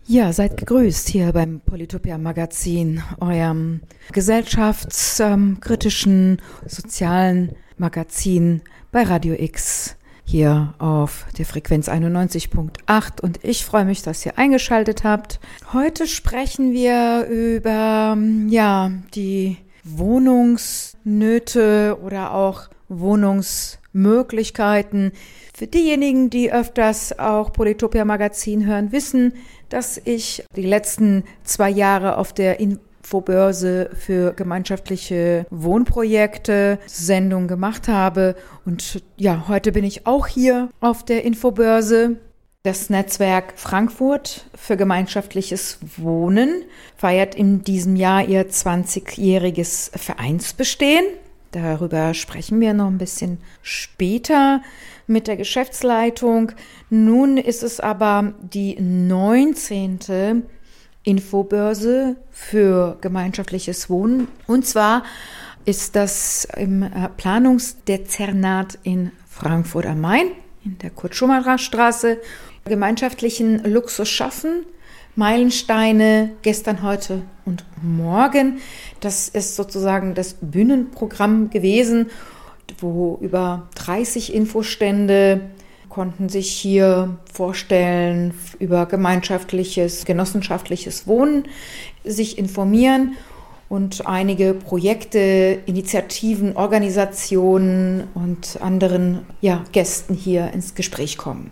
Ja, seid gegrüßt hier beim Polytopia Magazin, eurem gesellschaftskritischen, sozialen Magazin bei Radio X hier auf der Frequenz 91.8 und ich freue mich, dass ihr eingeschaltet habt. Heute sprechen wir über die Wohnungsnöte oder auch Wohnungsmöglichkeiten. Für diejenigen, die öfters auch Polytopia Magazin hören, wissen, dass ich die letzten 2 Jahre auf der Infobörse für gemeinschaftliche Wohnprojekte Sendung gemacht habe. Und ja, heute bin ich auch hier auf der Infobörse. Das Netzwerk Frankfurt für gemeinschaftliches Wohnen feiert in diesem Jahr ihr 20-jähriges Vereinsbestehen. Darüber sprechen wir noch ein bisschen später mit der Geschäftsleitung. Nun ist es aber die 19. Infobörse für gemeinschaftliches Wohnen. Und zwar ist das im Planungsdezernat in Frankfurt am Main, in der Kurt-Schumacher-Straße. Gemeinschaftlichen Luxus schaffen, Meilensteine gestern, heute und morgen. Das ist sozusagen das Bühnenprogramm gewesen, wo über 30 Infostände konnten sich hier vorstellen, über gemeinschaftliches, genossenschaftliches Wohnen sich informieren und einige Projekte, Initiativen, Organisationen und anderen Gästen hier ins Gespräch kommen.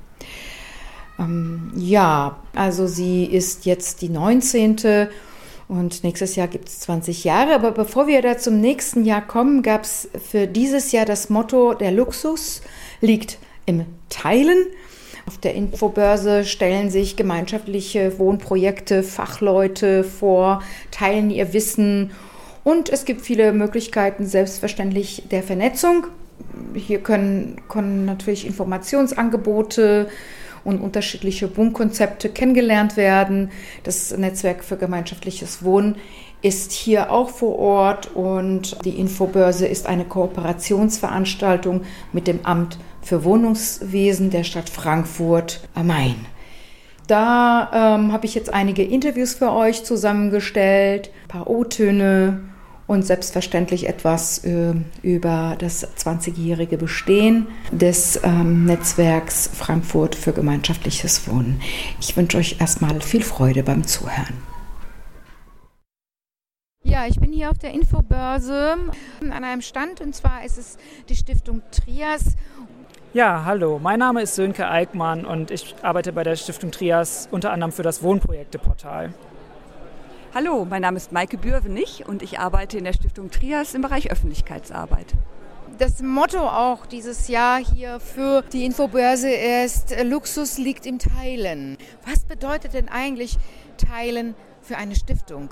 Also sie ist jetzt die 19. und nächstes Jahr gibt es 20 Jahre. Aber bevor wir da zum nächsten Jahr kommen, gab es für dieses Jahr das Motto, der Luxus liegt im Teilen. Auf der Infobörse stellen sich gemeinschaftliche Wohnprojekte, Fachleute vor, teilen ihr Wissen und es gibt viele Möglichkeiten, selbstverständlich der Vernetzung. Hier können natürlich Informationsangebote und unterschiedliche Wohnkonzepte kennengelernt werden. Das Netzwerk für gemeinschaftliches Wohnen ist hier auch vor Ort und die Infobörse ist eine Kooperationsveranstaltung mit dem Amt für Wohnungswesen der Stadt Frankfurt am Main. Da habe ich jetzt einige Interviews für euch zusammengestellt, ein paar O-Töne und selbstverständlich etwas über das 20-jährige Bestehen des Netzwerks Frankfurt für gemeinschaftliches Wohnen. Ich wünsche euch erstmal viel Freude beim Zuhören. Ja, ich bin hier auf der Infobörse an einem Stand und zwar ist es die Stiftung Trias. Ja, hallo, mein Name ist Sönke Eickmann und ich arbeite bei der Stiftung Trias unter anderem für das Wohnprojekteportal. Hallo, mein Name ist Maike Bürvenich und ich arbeite in der Stiftung Trias im Bereich Öffentlichkeitsarbeit. Das Motto auch dieses Jahr hier für die Infobörse ist, Luxus liegt im Teilen. Was bedeutet denn eigentlich Teilen für eine Stiftung?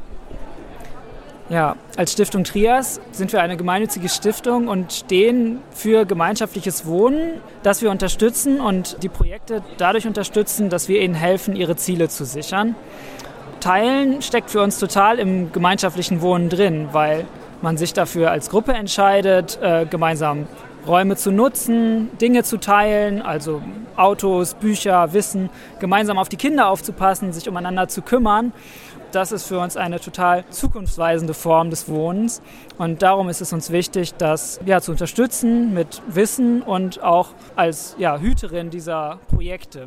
Ja, als Stiftung Trias sind wir eine gemeinnützige Stiftung und stehen für gemeinschaftliches Wohnen, das wir unterstützen und die Projekte dadurch unterstützen, dass wir ihnen helfen, ihre Ziele zu sichern. Teilen steckt für uns total im gemeinschaftlichen Wohnen drin, weil man sich dafür als Gruppe entscheidet, gemeinsam Räume zu nutzen, Dinge zu teilen, also Autos, Bücher, Wissen, gemeinsam auf die Kinder aufzupassen, sich umeinander zu kümmern. Das ist für uns eine total zukunftsweisende Form des Wohnens und darum ist es uns wichtig, das zu unterstützen mit Wissen und auch als Hüterin dieser Projekte.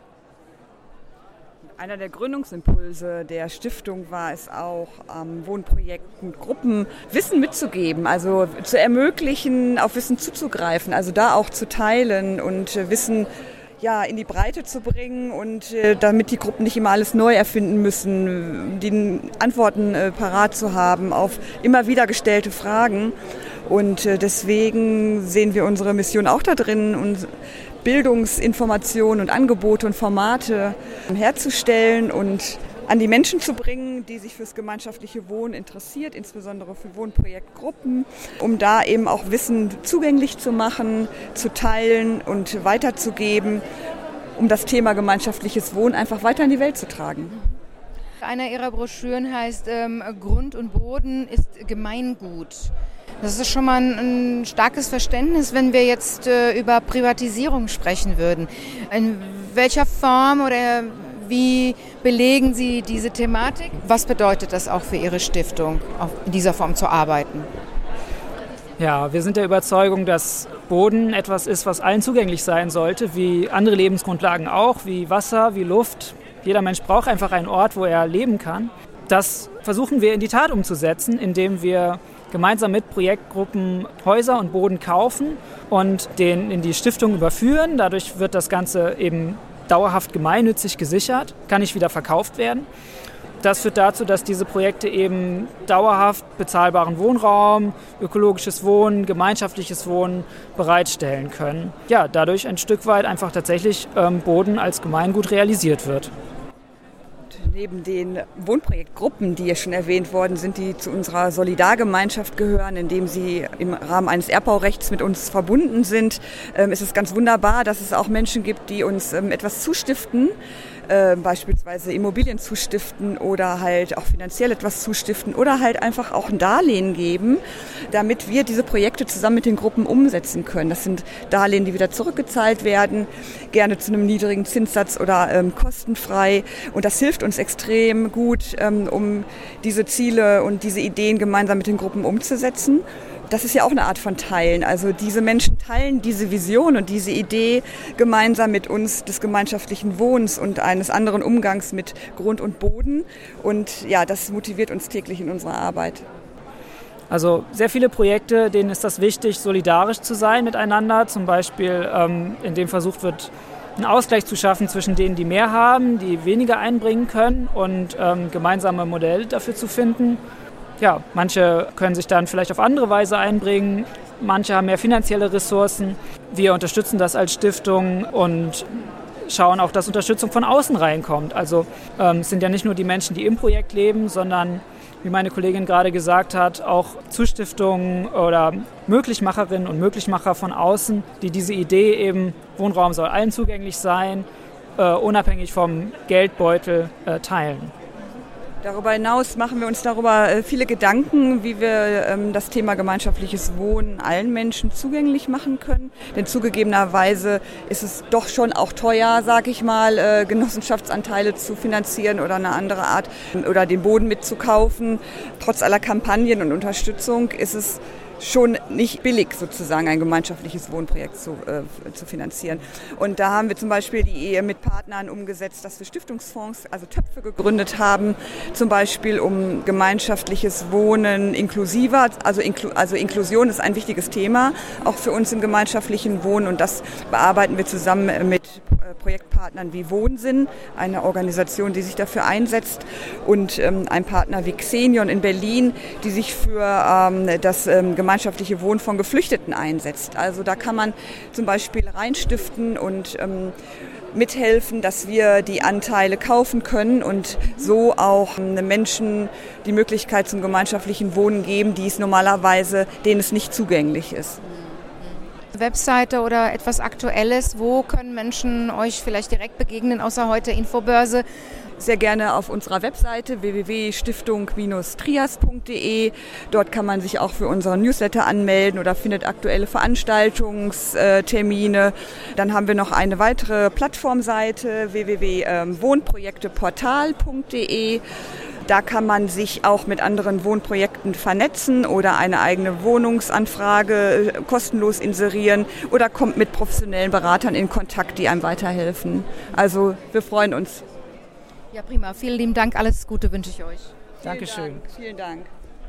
Einer der Gründungsimpulse der Stiftung war es auch, Wohnprojekten, Gruppen Wissen mitzugeben, also zu ermöglichen, auf Wissen zuzugreifen, also da auch zu teilen und Wissen in die Breite zu bringen und damit die Gruppen nicht immer alles neu erfinden müssen, die Antworten parat zu haben auf immer wieder gestellte Fragen. Und deswegen sehen wir unsere Mission auch da drin, und Bildungsinformationen und Angebote und Formate herzustellen und an die Menschen zu bringen, die sich fürs gemeinschaftliche Wohnen interessiert, insbesondere für Wohnprojektgruppen, um da eben auch Wissen zugänglich zu machen, zu teilen und weiterzugeben, um das Thema gemeinschaftliches Wohnen einfach weiter in die Welt zu tragen. Einer ihrer Broschüren heißt Grund und Boden ist Gemeingut. Das ist schon mal ein starkes Verständnis, wenn wir jetzt über Privatisierung sprechen würden. In welcher Form oder Wie belegen Sie diese Thematik? Was bedeutet das auch für Ihre Stiftung, in dieser Form zu arbeiten? Ja, wir sind der Überzeugung, dass Boden etwas ist, was allen zugänglich sein sollte, wie andere Lebensgrundlagen auch, wie Wasser, wie Luft. Jeder Mensch braucht einfach einen Ort, wo er leben kann. Das versuchen wir in die Tat umzusetzen, indem wir gemeinsam mit Projektgruppen Häuser und Boden kaufen und den in die Stiftung überführen. Dadurch wird das Ganze eben dauerhaft gemeinnützig gesichert, kann nicht wieder verkauft werden. Das führt dazu, dass diese Projekte eben dauerhaft bezahlbaren Wohnraum, ökologisches Wohnen, gemeinschaftliches Wohnen bereitstellen können. Ja, dadurch ein Stück weit einfach tatsächlich Boden als Gemeingut realisiert wird. Neben den Wohnprojektgruppen, die ja schon erwähnt worden sind, die zu unserer Solidargemeinschaft gehören, indem sie im Rahmen eines Erbbaurechts mit uns verbunden sind, ist es ganz wunderbar, dass es auch Menschen gibt, die uns etwas zustiften, beispielsweise Immobilien zustiften oder halt auch finanziell etwas zustiften oder halt einfach auch ein Darlehen geben, damit wir diese Projekte zusammen mit den Gruppen umsetzen können. Das sind Darlehen, die wieder zurückgezahlt werden, gerne zu einem niedrigen Zinssatz oder kostenfrei. Und das hilft uns extrem gut, um diese Ziele und diese Ideen gemeinsam mit den Gruppen umzusetzen. Das ist ja auch eine Art von Teilen. Also diese Menschen teilen diese Vision und diese Idee gemeinsam mit uns des gemeinschaftlichen Wohnens und eines anderen Umgangs mit Grund und Boden. Und ja, das motiviert uns täglich in unserer Arbeit. Also sehr viele Projekte, denen ist das wichtig, solidarisch zu sein miteinander. Zum Beispiel, indem versucht wird, einen Ausgleich zu schaffen zwischen denen, die mehr haben, die weniger einbringen können und gemeinsame Modelle dafür zu finden. Ja, manche können sich dann vielleicht auf andere Weise einbringen, manche haben mehr finanzielle Ressourcen. Wir unterstützen das als Stiftung und schauen auch, dass Unterstützung von außen reinkommt. Also es sind ja nicht nur die Menschen, die im Projekt leben, sondern, wie meine Kollegin gerade gesagt hat, auch Zustiftungen oder Möglichmacherinnen und Möglichmacher von außen, die diese Idee eben, Wohnraum soll allen zugänglich sein, unabhängig vom Geldbeutel teilen. Darüber hinaus machen wir uns darüber viele Gedanken, wie wir das Thema gemeinschaftliches Wohnen allen Menschen zugänglich machen können. Denn zugegebenerweise ist es doch schon auch teuer, sage ich mal, Genossenschaftsanteile zu finanzieren oder eine andere Art oder den Boden mitzukaufen. Trotz aller Kampagnen und Unterstützung ist es schon nicht billig, sozusagen ein gemeinschaftliches Wohnprojekt zu finanzieren. Und da haben wir zum Beispiel die Ehe mit Partnern umgesetzt, dass wir Stiftungsfonds, also Töpfe gegründet haben, zum Beispiel um gemeinschaftliches Wohnen inklusiver, also Inklusion ist ein wichtiges Thema, auch für uns im gemeinschaftlichen Wohnen, und das bearbeiten wir zusammen mit Projektpartnern wie Wohnsinn, eine Organisation, die sich dafür einsetzt, und ein Partner wie Xenion in Berlin, die sich für das gemeinschaftliche Wohnen von Geflüchteten einsetzt. Also da kann man zum Beispiel reinstiften und mithelfen, dass wir die Anteile kaufen können und so auch Menschen die Möglichkeit zum gemeinschaftlichen Wohnen geben, die es normalerweise, denen es nicht zugänglich ist. Webseite oder etwas Aktuelles, wo können Menschen euch vielleicht direkt begegnen, außer heute Infobörse? Sehr gerne auf unserer Webseite www.stiftung-trias.de. Dort kann man sich auch für unseren Newsletter anmelden oder findet aktuelle Veranstaltungstermine. Dann haben wir noch eine weitere Plattformseite www.wohnprojekteportal.de. Da kann man sich auch mit anderen Wohnprojekten vernetzen oder eine eigene Wohnungsanfrage kostenlos inserieren oder kommt mit professionellen Beratern in Kontakt, die einem weiterhelfen. Also wir freuen uns. Ja, prima. Vielen lieben Dank. Alles Gute wünsche ich euch. Dankeschön. Vielen Dank.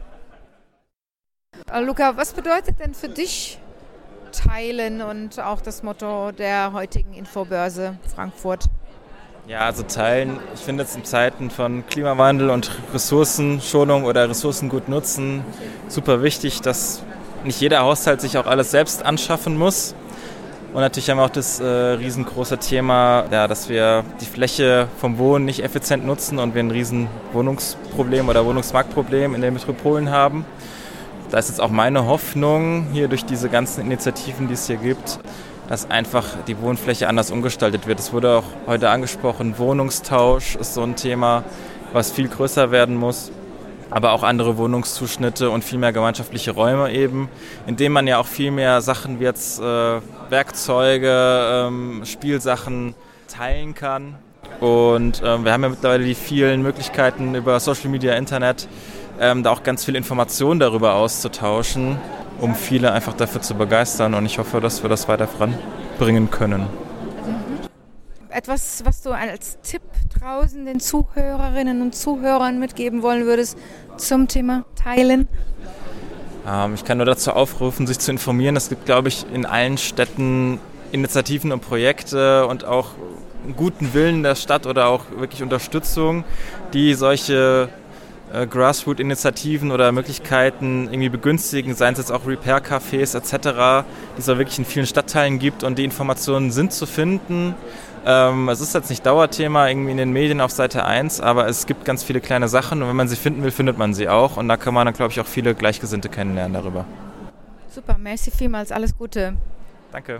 Luca, was bedeutet denn für dich Teilen und auch das Motto der heutigen Infobörse Frankfurt? Ja, also Teilen, ich finde es in Zeiten von Klimawandel und Ressourcenschonung oder Ressourcen gut nutzen super wichtig, dass nicht jeder Haushalt sich auch alles selbst anschaffen muss. Und natürlich haben wir auch das riesengroße Thema, ja, dass wir die Fläche vom Wohnen nicht effizient nutzen und wir ein riesen Wohnungsproblem oder Wohnungsmarktproblem in den Metropolen haben. Da ist jetzt auch meine Hoffnung, hier durch diese ganzen Initiativen, die es hier gibt, dass einfach die Wohnfläche anders umgestaltet wird. Es wurde auch heute angesprochen, Wohnungstausch ist so ein Thema, was viel größer werden muss. Aber auch andere Wohnungszuschnitte und viel mehr gemeinschaftliche Räume eben, in denen man ja auch viel mehr Sachen wie jetzt Werkzeuge, Spielsachen teilen kann. Und wir haben ja mittlerweile die vielen Möglichkeiten über Social Media, Internet, da auch ganz viel Informationen darüber auszutauschen, um viele einfach dafür zu begeistern. Und ich hoffe, dass wir das weiter voranbringen können. Etwas, was du als Tipp draußen den Zuhörerinnen und Zuhörern mitgeben wollen würdest zum Thema Teilen? Ich kann nur dazu aufrufen, sich zu informieren. Es gibt, glaube ich, in allen Städten Initiativen und Projekte und auch guten Willen der Stadt oder auch wirklich Unterstützung, die solche Grassroot-Initiativen oder Möglichkeiten irgendwie begünstigen, seien es jetzt auch Repair-Cafés etc., die es auch wirklich in vielen Stadtteilen gibt und die Informationen sind zu finden. Es ist jetzt nicht Dauerthema irgendwie in den Medien auf Seite 1, aber es gibt ganz viele kleine Sachen und wenn man sie finden will, findet man sie auch und da kann man dann, glaube ich, auch viele Gleichgesinnte kennenlernen darüber. Super, merci vielmals, alles Gute. Danke.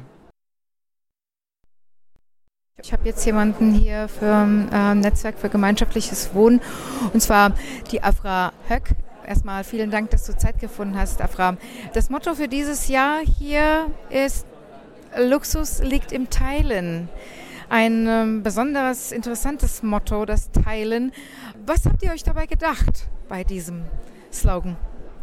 Ich habe jetzt jemanden hier für Netzwerk für gemeinschaftliches Wohnen und zwar die Afra Höck. Erstmal vielen Dank, dass du Zeit gefunden hast, Afra. Das Motto für dieses Jahr hier ist Luxus liegt im Teilen. Ein besonderes, interessantes Motto, das Teilen. Was habt ihr euch dabei gedacht bei diesem Slogan?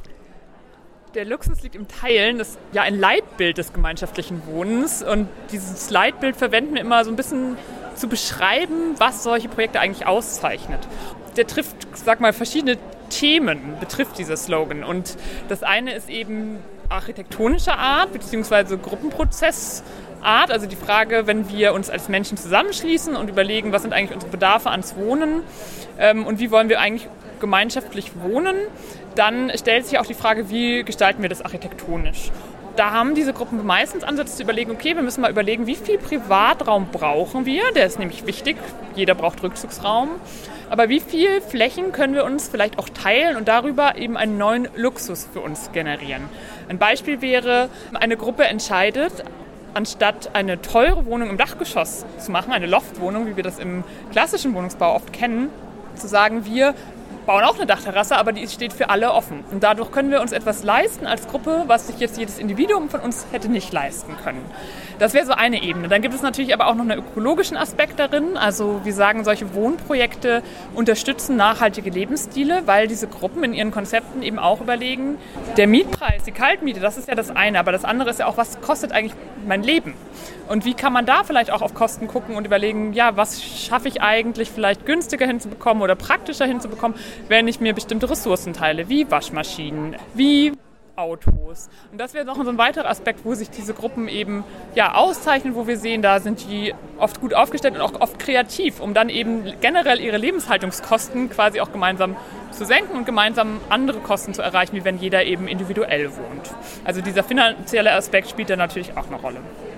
Der Luxus liegt im Teilen, das ist ja ein Leitbild des gemeinschaftlichen Wohnens und dieses Leitbild verwenden wir immer so ein bisschen zu beschreiben, was solche Projekte eigentlich auszeichnet. Der trifft, sag mal, verschiedene Themen, betrifft dieser Slogan und das eine ist eben architektonischer Art bzw. Gruppenprozessart, also die Frage, wenn wir uns als Menschen zusammenschließen und überlegen, was sind eigentlich unsere Bedarfe ans Wohnen und wie wollen wir eigentlich gemeinschaftlich wohnen, dann stellt sich auch die Frage, wie gestalten wir das architektonisch. Da haben diese Gruppen meistens Ansatz zu überlegen, okay, wir müssen mal überlegen, wie viel Privatraum brauchen wir, der ist nämlich wichtig, jeder braucht Rückzugsraum, aber wie viel Flächen können wir uns vielleicht auch teilen und darüber eben einen neuen Luxus für uns generieren. Ein Beispiel wäre, eine Gruppe entscheidet, anstatt eine teure Wohnung im Dachgeschoss zu machen, eine Loftwohnung, wie wir das im klassischen Wohnungsbau oft kennen, zu sagen, wir bauen auch eine Dachterrasse, aber die steht für alle offen. Und dadurch können wir uns etwas leisten als Gruppe, was sich jetzt jedes Individuum von uns hätte nicht leisten können. Das wäre so eine Ebene. Dann gibt es natürlich aber auch noch einen ökologischen Aspekt darin. Also wir sagen, solche Wohnprojekte unterstützen nachhaltige Lebensstile, weil diese Gruppen in ihren Konzepten eben auch überlegen, der Mietpreis, die Kaltmiete, das ist ja das eine, aber das andere ist ja auch, was kostet eigentlich mein Leben? Und wie kann man da vielleicht auch auf Kosten gucken und überlegen, ja, was schaffe ich eigentlich vielleicht günstiger hinzubekommen oder praktischer hinzubekommen, wenn ich mir bestimmte Ressourcen teile, wie Waschmaschinen, wie Autos. Und das wäre noch so ein weiterer Aspekt, wo sich diese Gruppen eben auszeichnen, wo wir sehen, da sind die oft gut aufgestellt und auch oft kreativ, um dann eben generell ihre Lebenshaltungskosten quasi auch gemeinsam zu senken und gemeinsam andere Kosten zu erreichen, wie wenn jeder eben individuell wohnt. Also dieser finanzielle Aspekt spielt da natürlich auch eine Rolle.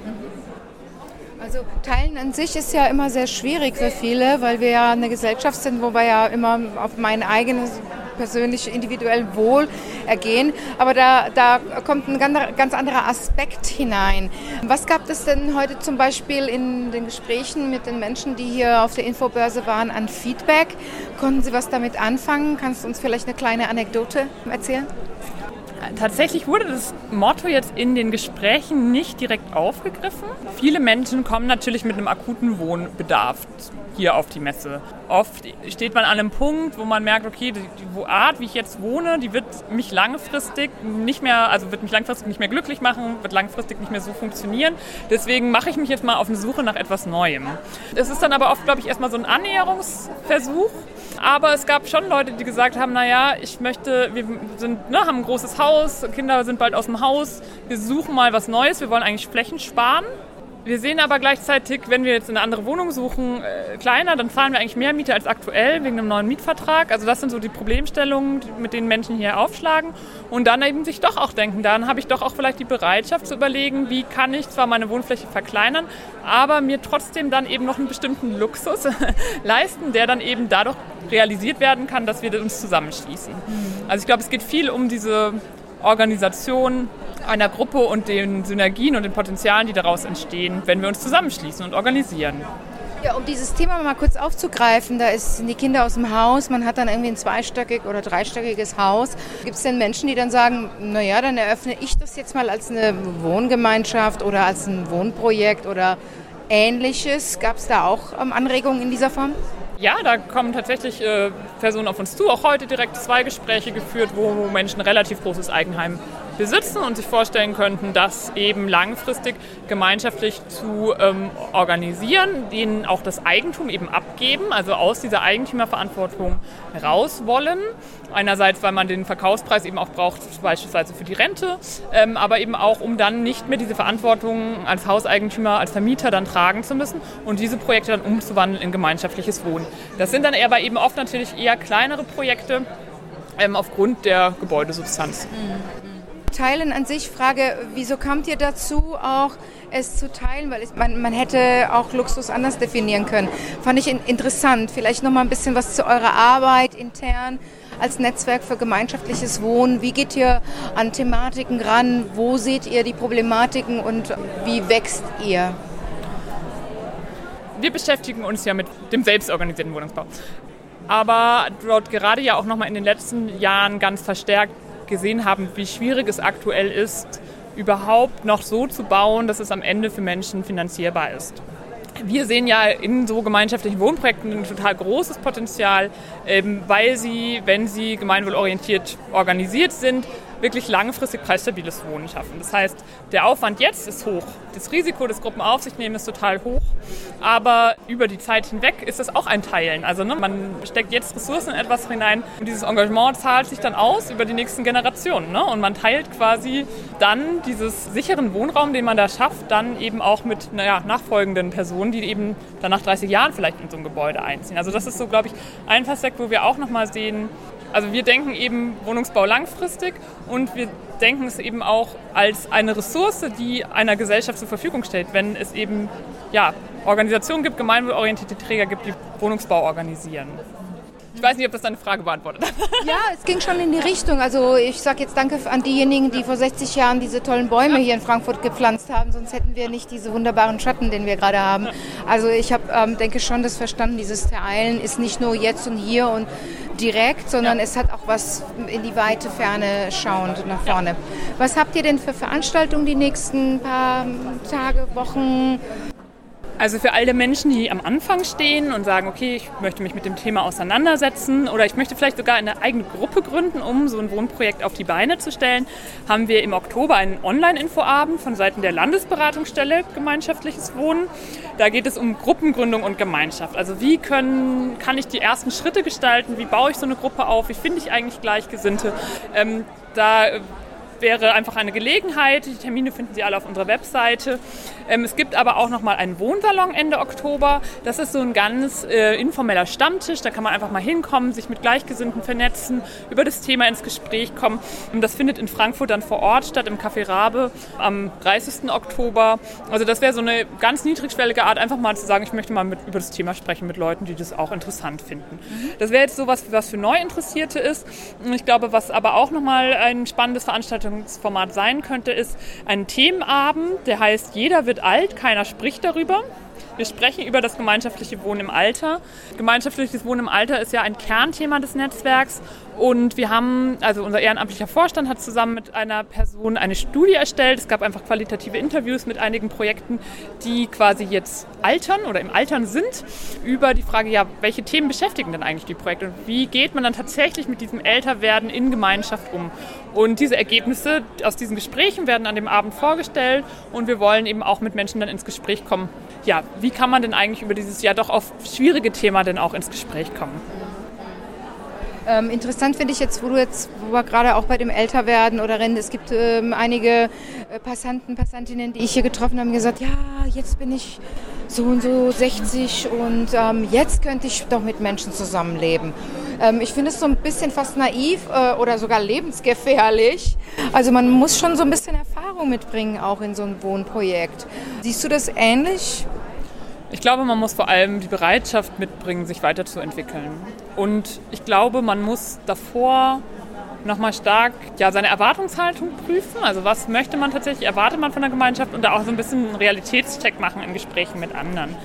Also Teilen an sich ist ja immer sehr schwierig für viele, weil wir ja eine Gesellschaft sind, wo wir ja immer auf mein eigenes persönliche, individuell Wohl ergehen. Aber da kommt ein ganz anderer Aspekt hinein. Was gab es denn heute zum Beispiel in den Gesprächen mit den Menschen, die hier auf der Infobörse waren, an Feedback? Konnten Sie was damit anfangen? Kannst du uns vielleicht eine kleine Anekdote erzählen? Tatsächlich wurde das Motto jetzt in den Gesprächen nicht direkt aufgegriffen. Viele Menschen kommen natürlich mit einem akuten Wohnbedarf hier auf die Messe. Oft steht man an einem Punkt, wo man merkt, okay, die Art, wie ich jetzt wohne, die wird mich langfristig nicht mehr glücklich machen, wird langfristig nicht mehr so funktionieren. Deswegen mache ich mich jetzt mal auf eine Suche nach etwas Neuem. Es ist dann aber oft, glaube ich, erstmal so ein Annäherungsversuch. Aber es gab schon Leute, die gesagt haben, naja, wir haben ein großes Haus, Kinder sind bald aus dem Haus, wir suchen mal was Neues, wir wollen eigentlich Flächen sparen. Wir sehen aber gleichzeitig, wenn wir jetzt eine andere Wohnung suchen, kleiner, dann zahlen wir eigentlich mehr Miete als aktuell wegen einem neuen Mietvertrag. Also das sind so die Problemstellungen, mit denen Menschen hier aufschlagen. Und dann eben sich doch auch denken, dann habe ich doch auch vielleicht die Bereitschaft zu überlegen, wie kann ich zwar meine Wohnfläche verkleinern, aber mir trotzdem dann eben noch einen bestimmten Luxus leisten, der dann eben dadurch realisiert werden kann, dass wir uns zusammenschließen. Also ich glaube, es geht viel um diese Organisation einer Gruppe und den Synergien und den Potenzialen, die daraus entstehen, wenn wir uns zusammenschließen und organisieren. Ja, um dieses Thema mal kurz aufzugreifen, sind die Kinder aus dem Haus, man hat dann irgendwie ein zweistöckig oder dreistöckiges Haus. Gibt es denn Menschen, die dann sagen, naja, dann eröffne ich das jetzt mal als eine Wohngemeinschaft oder als ein Wohnprojekt oder Ähnliches? Gab es da auch Anregungen in dieser Form? Ja, da kommen tatsächlich Personen auf uns zu, auch heute direkt 2 Gespräche geführt, wo Menschen relativ großes Eigenheim besitzen und sich vorstellen könnten, das eben langfristig gemeinschaftlich zu organisieren, denen auch das Eigentum eben abgeben, also aus dieser Eigentümerverantwortung raus wollen. Einerseits, weil man den Verkaufspreis eben auch braucht, beispielsweise für die Rente, aber eben auch, um dann nicht mehr diese Verantwortung als Hauseigentümer, als Vermieter dann tragen zu müssen und diese Projekte dann umzuwandeln in gemeinschaftliches Wohnen. Das sind dann aber eben oft natürlich eher kleinere Projekte aufgrund der Gebäudesubstanz. Teilen an sich, Frage, wieso kamt ihr dazu, auch es zu teilen? Weil man hätte auch Luxus anders definieren können. Fand ich interessant. Vielleicht noch mal ein bisschen was zu eurer Arbeit intern als Netzwerk für gemeinschaftliches Wohnen. Wie geht ihr an Thematiken ran? Wo seht ihr die Problematiken und wie wächst ihr? Wir beschäftigen uns ja mit dem selbstorganisierten Wohnungsbau. Aber dort gerade ja auch noch mal in den letzten Jahren ganz verstärkt gesehen haben, wie schwierig es aktuell ist, überhaupt noch so zu bauen, dass es am Ende für Menschen finanzierbar ist. Wir sehen ja in so gemeinschaftlichen Wohnprojekten ein total großes Potenzial, weil sie, wenn sie gemeinwohlorientiert organisiert sind, wirklich langfristig preisstabiles Wohnen schaffen. Das heißt, der Aufwand jetzt ist hoch. Das Risiko des Gruppenaufsichtnehmens ist total hoch. Aber über die Zeit hinweg ist es auch ein Teilen. Also man steckt jetzt Ressourcen in etwas hinein und dieses Engagement zahlt sich dann aus über die nächsten Generationen. Und man teilt quasi dann dieses sicheren Wohnraum, den man da schafft, dann eben auch mit nachfolgenden Personen, die eben dann nach 30 Jahren vielleicht in so ein Gebäude einziehen. Also das ist so, glaube ich, ein Aspekt, wo wir auch nochmal sehen, also wir denken eben Wohnungsbau langfristig und wir denken es eben auch als eine Ressource, die einer Gesellschaft zur Verfügung steht, wenn es eben Organisationen gibt, gemeinwohlorientierte Träger gibt, die Wohnungsbau organisieren. Ich weiß nicht, ob das deine Frage beantwortet hat. Ja, es ging schon in die Richtung. Also ich sage jetzt danke an diejenigen, die vor 60 Jahren diese tollen Bäume hier in Frankfurt gepflanzt haben, sonst hätten wir nicht diese wunderbaren Schatten, den wir gerade haben. Also ich habe, denke schon, das verstanden, dieses Teilen ist nicht nur jetzt und hier und direkt, sondern es hat auch was in die weite Ferne schauend nach vorne. Was habt ihr denn für Veranstaltungen die nächsten paar Tage, Wochen? Also für all die Menschen, die am Anfang stehen und sagen, okay, ich möchte mich mit dem Thema auseinandersetzen oder ich möchte vielleicht sogar eine eigene Gruppe gründen, um so ein Wohnprojekt auf die Beine zu stellen, haben wir im Oktober einen Online-Infoabend von Seiten der Landesberatungsstelle Gemeinschaftliches Wohnen. Da geht es um Gruppengründung und Gemeinschaft. Also wie kann ich die ersten Schritte gestalten, wie baue ich so eine Gruppe auf, wie finde ich eigentlich Gleichgesinnte. Da wäre einfach eine Gelegenheit. Die Termine finden Sie alle auf unserer Webseite. Es gibt aber auch noch mal einen Wohnsalon Ende Oktober. Das ist so ein ganz informeller Stammtisch. Da kann man einfach mal hinkommen, sich mit Gleichgesinnten vernetzen, über das Thema ins Gespräch kommen. Und das findet in Frankfurt dann vor Ort statt, im Café Rabe am 30. Oktober. Also das wäre so eine ganz niedrigschwellige Art, einfach mal zu sagen, ich möchte mal über das Thema sprechen mit Leuten, die das auch interessant finden. Das wäre jetzt sowas, was für Neuinteressierte ist. Und ich glaube, was aber auch noch mal ein spannendes Veranstaltungsformat sein könnte, ist ein Themenabend, der heißt "Jeder wird alt, keiner spricht darüber". Wir sprechen über das gemeinschaftliche Wohnen im Alter. Gemeinschaftliches Wohnen im Alter ist ja ein Kernthema des Netzwerks und wir haben, also unser ehrenamtlicher Vorstand hat zusammen mit einer Person eine Studie erstellt. Es gab einfach qualitative Interviews mit einigen Projekten, die quasi jetzt altern oder im Altern sind, über die Frage, welche Themen beschäftigen denn eigentlich die Projekte und wie geht man dann tatsächlich mit diesem Älterwerden in Gemeinschaft um? Und diese Ergebnisse aus diesen Gesprächen werden an dem Abend vorgestellt und wir wollen eben auch mit Menschen dann ins Gespräch kommen. Ja, wie kann man denn eigentlich über dieses doch oft schwierige Thema denn auch ins Gespräch kommen? Interessant finde ich jetzt, wo wir gerade auch bei dem Älterwerden oder Rennen, es gibt einige Passantinnen, die ich hier getroffen habe, gesagt, ja, jetzt bin ich so und so 60 und jetzt könnte ich doch mit Menschen zusammenleben. Ich finde es so ein bisschen fast naiv oder sogar lebensgefährlich. Also man muss schon so ein bisschen Erfahrung mitbringen, auch in so ein Wohnprojekt. Siehst du das ähnlich? Ich glaube, man muss vor allem die Bereitschaft mitbringen, sich weiterzuentwickeln. Und ich glaube, man muss davor nochmal stark seine Erwartungshaltung prüfen. Also was möchte man tatsächlich, erwartet man von der Gemeinschaft und da auch so ein bisschen einen Realitätscheck machen in Gesprächen mit anderen.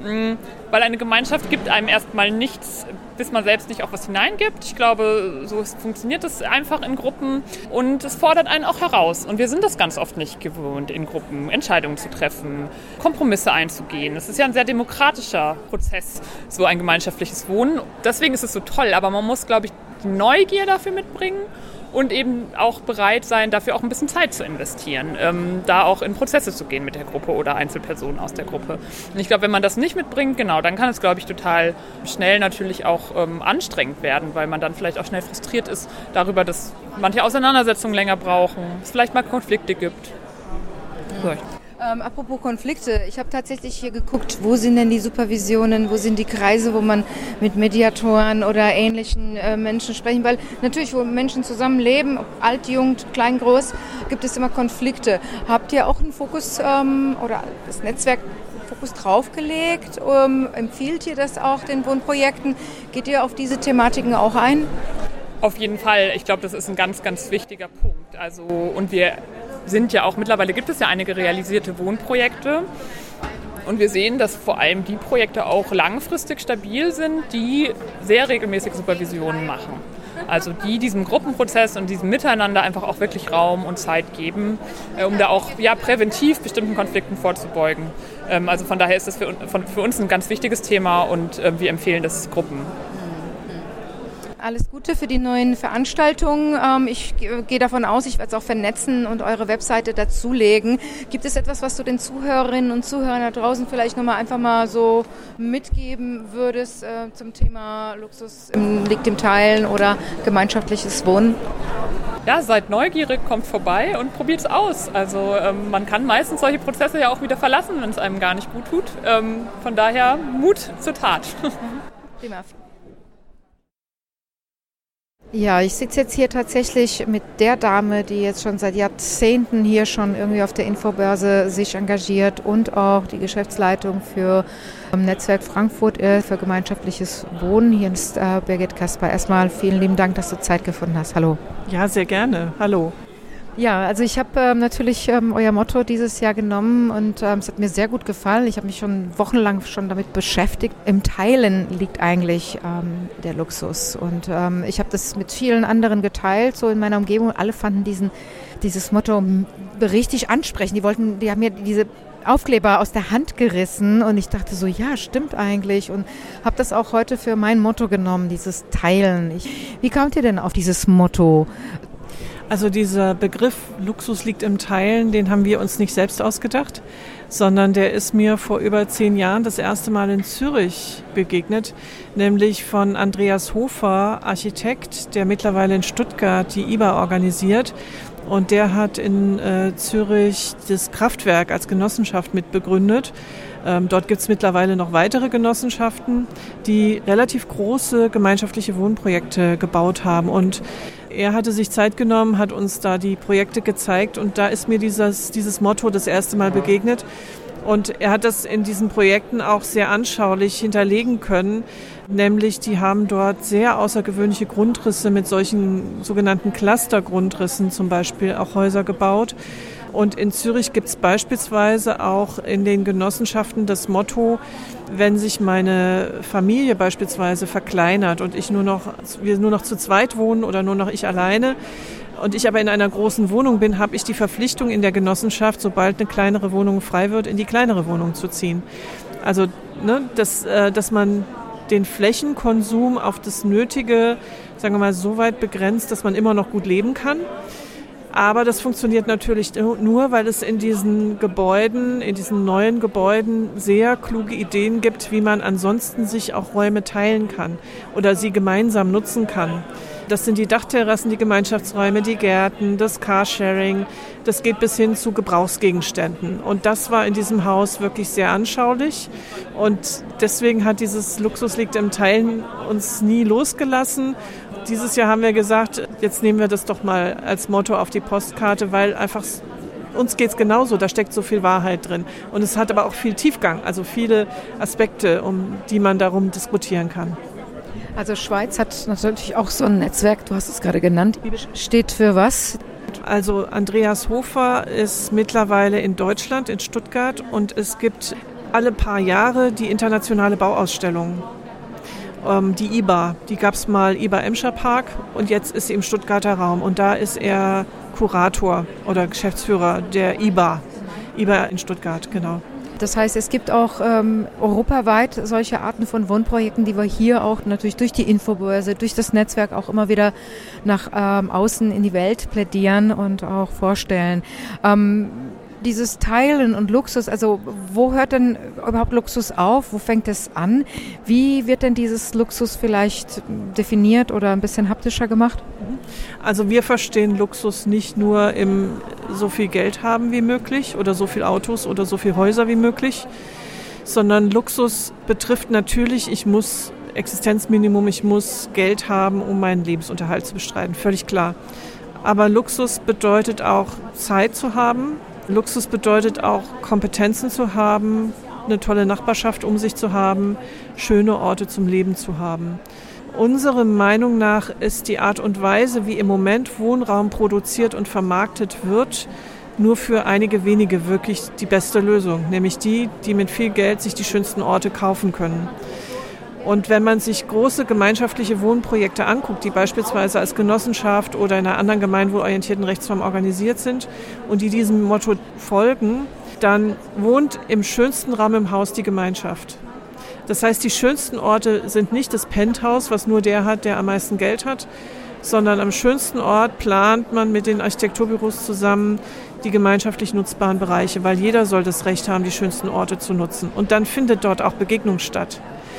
weil eine Gemeinschaft gibt einem erstmal nichts, bis man selbst nicht auch was hineingibt. Ich glaube, so funktioniert es einfach in Gruppen und es fordert einen auch heraus. Und wir sind das ganz oft nicht gewohnt, in Gruppen Entscheidungen zu treffen, Kompromisse einzugehen. Es ist ja ein sehr demokratischer Prozess, so ein gemeinschaftliches Wohnen. Deswegen ist es so toll, aber man muss, glaube ich, die Neugier dafür mitbringen und eben auch bereit sein, dafür auch ein bisschen Zeit zu investieren, da auch in Prozesse zu gehen mit der Gruppe oder Einzelpersonen aus der Gruppe. Und ich glaube, wenn man das nicht mitbringt, genau, dann kann es, glaube ich, total schnell natürlich auch anstrengend werden, weil man dann vielleicht auch schnell frustriert ist darüber, dass manche Auseinandersetzungen länger brauchen, es vielleicht mal Konflikte gibt. Gut. Apropos Konflikte, ich habe tatsächlich hier geguckt, wo sind denn die Supervisionen, wo sind die Kreise, wo man mit Mediatoren oder ähnlichen Menschen sprechen, weil natürlich, wo Menschen zusammenleben, ob alt, jung, klein, groß, gibt es immer Konflikte. Habt ihr auch einen Fokus oder das Netzwerk Fokus draufgelegt? Empfiehlt ihr das auch den Wohnprojekten? Geht ihr auf diese Thematiken auch ein? Auf jeden Fall. Ich glaube, das ist ein ganz, ganz wichtiger Punkt. Also, und wir sind ja auch, mittlerweile gibt es ja einige realisierte Wohnprojekte. Und wir sehen, dass vor allem die Projekte auch langfristig stabil sind, die sehr regelmäßig Supervisionen machen. Also die diesem Gruppenprozess und diesem Miteinander einfach auch wirklich Raum und Zeit geben, um da auch präventiv bestimmten Konflikten vorzubeugen. Also von daher ist das für uns ein ganz wichtiges Thema und wir empfehlen das Gruppen. Alles Gute für die neuen Veranstaltungen. Ich gehe davon aus, ich werde es auch vernetzen und eure Webseite dazulegen. Gibt es etwas, was du den Zuhörerinnen und Zuhörern da draußen vielleicht einfach mal so mitgeben würdest zum Thema Luxus liegt im Teilen oder gemeinschaftliches Wohnen? Ja, seid neugierig, kommt vorbei und probiert es aus. Also man kann meistens solche Prozesse ja auch wieder verlassen, wenn es einem gar nicht gut tut. Von daher Mut zur Tat. Prima. Ja, ich sitze jetzt hier tatsächlich mit der Dame, die jetzt schon seit Jahrzehnten hier schon irgendwie auf der Infobörse sich engagiert und auch die Geschäftsleitung für Netzwerk Frankfurt für gemeinschaftliches Wohnen. Hier ist Birgit Kasper. Erstmal vielen lieben Dank, dass du Zeit gefunden hast. Hallo. Ja, sehr gerne. Hallo. Ja, also ich habe natürlich euer Motto dieses Jahr genommen und es hat mir sehr gut gefallen. Ich habe mich schon wochenlang damit beschäftigt. Im Teilen liegt eigentlich der Luxus und ich habe das mit vielen anderen geteilt, so in meiner Umgebung. Alle fanden dieses Motto richtig ansprechend. Die haben mir diese Aufkleber aus der Hand gerissen und ich dachte so, ja, stimmt eigentlich und habe das auch heute für mein Motto genommen, dieses Teilen. Wie kamt ihr denn auf dieses Motto? Also dieser Begriff Luxus liegt im Teilen, den haben wir uns nicht selbst ausgedacht, sondern der ist mir vor über 10 Jahren das erste Mal in Zürich begegnet, nämlich von Andreas Hofer, Architekt, der mittlerweile in Stuttgart die IBA organisiert. Und der hat in Zürich das Kraftwerk als Genossenschaft mitbegründet. Dort gibt es mittlerweile noch weitere Genossenschaften, die relativ große gemeinschaftliche Wohnprojekte gebaut haben. Und er hatte sich Zeit genommen, hat uns da die Projekte gezeigt und da ist mir dieses Motto das erste Mal begegnet. Und er hat das in diesen Projekten auch sehr anschaulich hinterlegen können, nämlich die haben dort sehr außergewöhnliche Grundrisse mit solchen sogenannten Cluster-Grundrissen zum Beispiel auch Häuser gebaut. Und in Zürich gibt es beispielsweise auch in den Genossenschaften das Motto, wenn sich meine Familie beispielsweise verkleinert und wir nur noch zu zweit wohnen oder nur noch ich alleine und ich aber in einer großen Wohnung bin, habe ich die Verpflichtung in der Genossenschaft, sobald eine kleinere Wohnung frei wird, in die kleinere Wohnung zu ziehen. Also, dass man den Flächenkonsum auf das Nötige, sagen wir mal, so weit begrenzt, dass man immer noch gut leben kann. Aber das funktioniert natürlich nur, weil es in diesen Gebäuden, in diesen neuen Gebäuden sehr kluge Ideen gibt, wie man ansonsten sich auch Räume teilen kann oder sie gemeinsam nutzen kann. Das sind die Dachterrassen, die Gemeinschaftsräume, die Gärten, das Carsharing. Das geht bis hin zu Gebrauchsgegenständen. Und das war in diesem Haus wirklich sehr anschaulich. Und deswegen hat dieses Luxus liegt im Teilen uns nie losgelassen. Dieses Jahr haben wir gesagt, jetzt nehmen wir das doch mal als Motto auf die Postkarte, weil einfach uns geht es genauso, da steckt so viel Wahrheit drin. Und es hat aber auch viel Tiefgang, also viele Aspekte, um die man darum diskutieren kann. Also Schweiz hat natürlich auch so ein Netzwerk, du hast es gerade genannt. Steht für was? Also Andreas Hofer ist mittlerweile in Deutschland, in Stuttgart und es gibt alle paar Jahre die internationale Bauausstellung. Die IBA, die gab es mal IBA Emscher Park und jetzt ist sie im Stuttgarter Raum und da ist er Kurator oder Geschäftsführer der IBA in Stuttgart, genau. Das heißt, es gibt auch europaweit solche Arten von Wohnprojekten, die wir hier auch natürlich durch die Infobörse, durch das Netzwerk auch immer wieder nach außen in die Welt plädieren und auch vorstellen. Dieses Teilen und Luxus, also wo hört denn überhaupt Luxus auf? Wo fängt es an? Wie wird denn dieses Luxus vielleicht definiert oder ein bisschen haptischer gemacht? Also wir verstehen Luxus nicht nur im so viel Geld haben wie möglich oder so viel Autos oder so viel Häuser wie möglich, sondern Luxus betrifft natürlich, ich muss Existenzminimum, ich muss Geld haben, um meinen Lebensunterhalt zu bestreiten, völlig klar. Aber Luxus bedeutet auch Zeit zu haben. Luxus bedeutet auch, Kompetenzen zu haben, eine tolle Nachbarschaft um sich zu haben, schöne Orte zum Leben zu haben. Unserer Meinung nach ist die Art und Weise, wie im Moment Wohnraum produziert und vermarktet wird, nur für einige wenige wirklich die beste Lösung, nämlich die mit viel Geld sich die schönsten Orte kaufen können. Und wenn man sich große gemeinschaftliche Wohnprojekte anguckt, die beispielsweise als Genossenschaft oder in einer anderen gemeinwohlorientierten Rechtsform organisiert sind und die diesem Motto folgen, dann wohnt im schönsten Raum im Haus die Gemeinschaft. Das heißt, die schönsten Orte sind nicht das Penthouse, was nur der hat, der am meisten Geld hat, sondern am schönsten Ort plant man mit den Architekturbüros zusammen die gemeinschaftlich nutzbaren Bereiche, weil jeder soll das Recht haben, die schönsten Orte zu nutzen. Und dann findet dort auch Begegnung statt.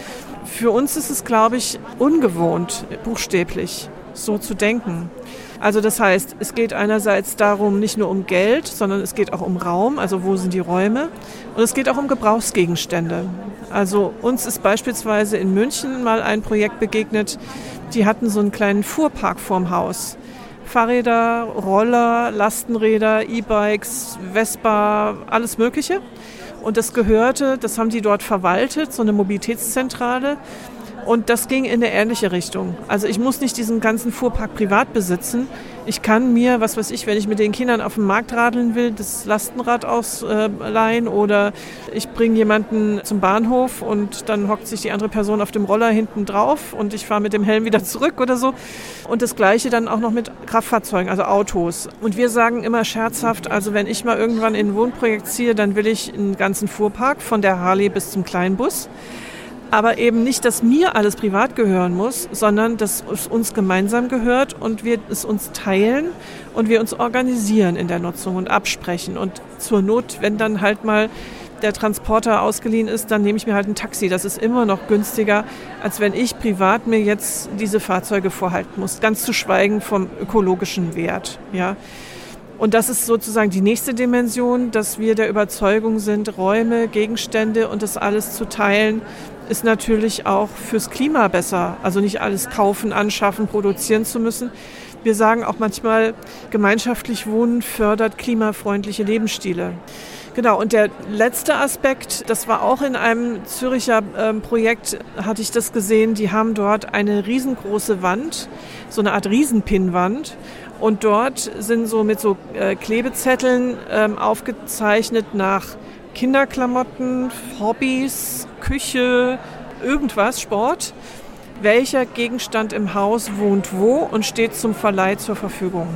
Für uns ist es, glaube ich, ungewohnt, buchstäblich so zu denken. Also das heißt, es geht einerseits darum, nicht nur um Geld, sondern es geht auch um Raum, also wo sind die Räume? Und es geht auch um Gebrauchsgegenstände. Also uns ist beispielsweise in München mal ein Projekt begegnet, die hatten so einen kleinen Fuhrpark vorm Haus. Fahrräder, Roller, Lastenräder, E-Bikes, Vespa, alles Mögliche. Und das haben die dort verwaltet, so eine Mobilitätszentrale. Und das ging in eine ähnliche Richtung. Also ich muss nicht diesen ganzen Fuhrpark privat besitzen. Ich kann mir, was weiß ich, wenn ich mit den Kindern auf dem Markt radeln will, das Lastenrad ausleihen oder ich bringe jemanden zum Bahnhof und dann hockt sich die andere Person auf dem Roller hinten drauf und ich fahre mit dem Helm wieder zurück oder so. Und das Gleiche dann auch noch mit Kraftfahrzeugen, also Autos. Und wir sagen immer scherzhaft, also wenn ich mal irgendwann in ein Wohnprojekt ziehe, dann will ich einen ganzen Fuhrpark von der Harley bis zum Kleinbus. Aber eben nicht, dass mir alles privat gehören muss, sondern dass es uns gemeinsam gehört und wir es uns teilen und wir uns organisieren in der Nutzung und absprechen. Und zur Not, wenn dann halt mal der Transporter ausgeliehen ist, dann nehme ich mir halt ein Taxi. Das ist immer noch günstiger, als wenn ich privat mir jetzt diese Fahrzeuge vorhalten muss. Ganz zu schweigen vom ökologischen Wert, ja. Und das ist sozusagen die nächste Dimension, dass wir der Überzeugung sind, Räume, Gegenstände und das alles zu teilen, ist natürlich auch fürs Klima besser. Also nicht alles kaufen, anschaffen, produzieren zu müssen. Wir sagen auch manchmal, gemeinschaftlich Wohnen fördert klimafreundliche Lebensstile. Genau, und der letzte Aspekt, das war auch in einem Züricher Projekt, hatte ich das gesehen, die haben dort eine riesengroße Wand, so eine Art Riesenpinnwand. Und dort sind so mit so Klebezetteln aufgezeichnet nach Kinderklamotten, Hobbys, Küche, irgendwas, Sport. Welcher Gegenstand im Haus wohnt wo und steht zum Verleih zur Verfügung?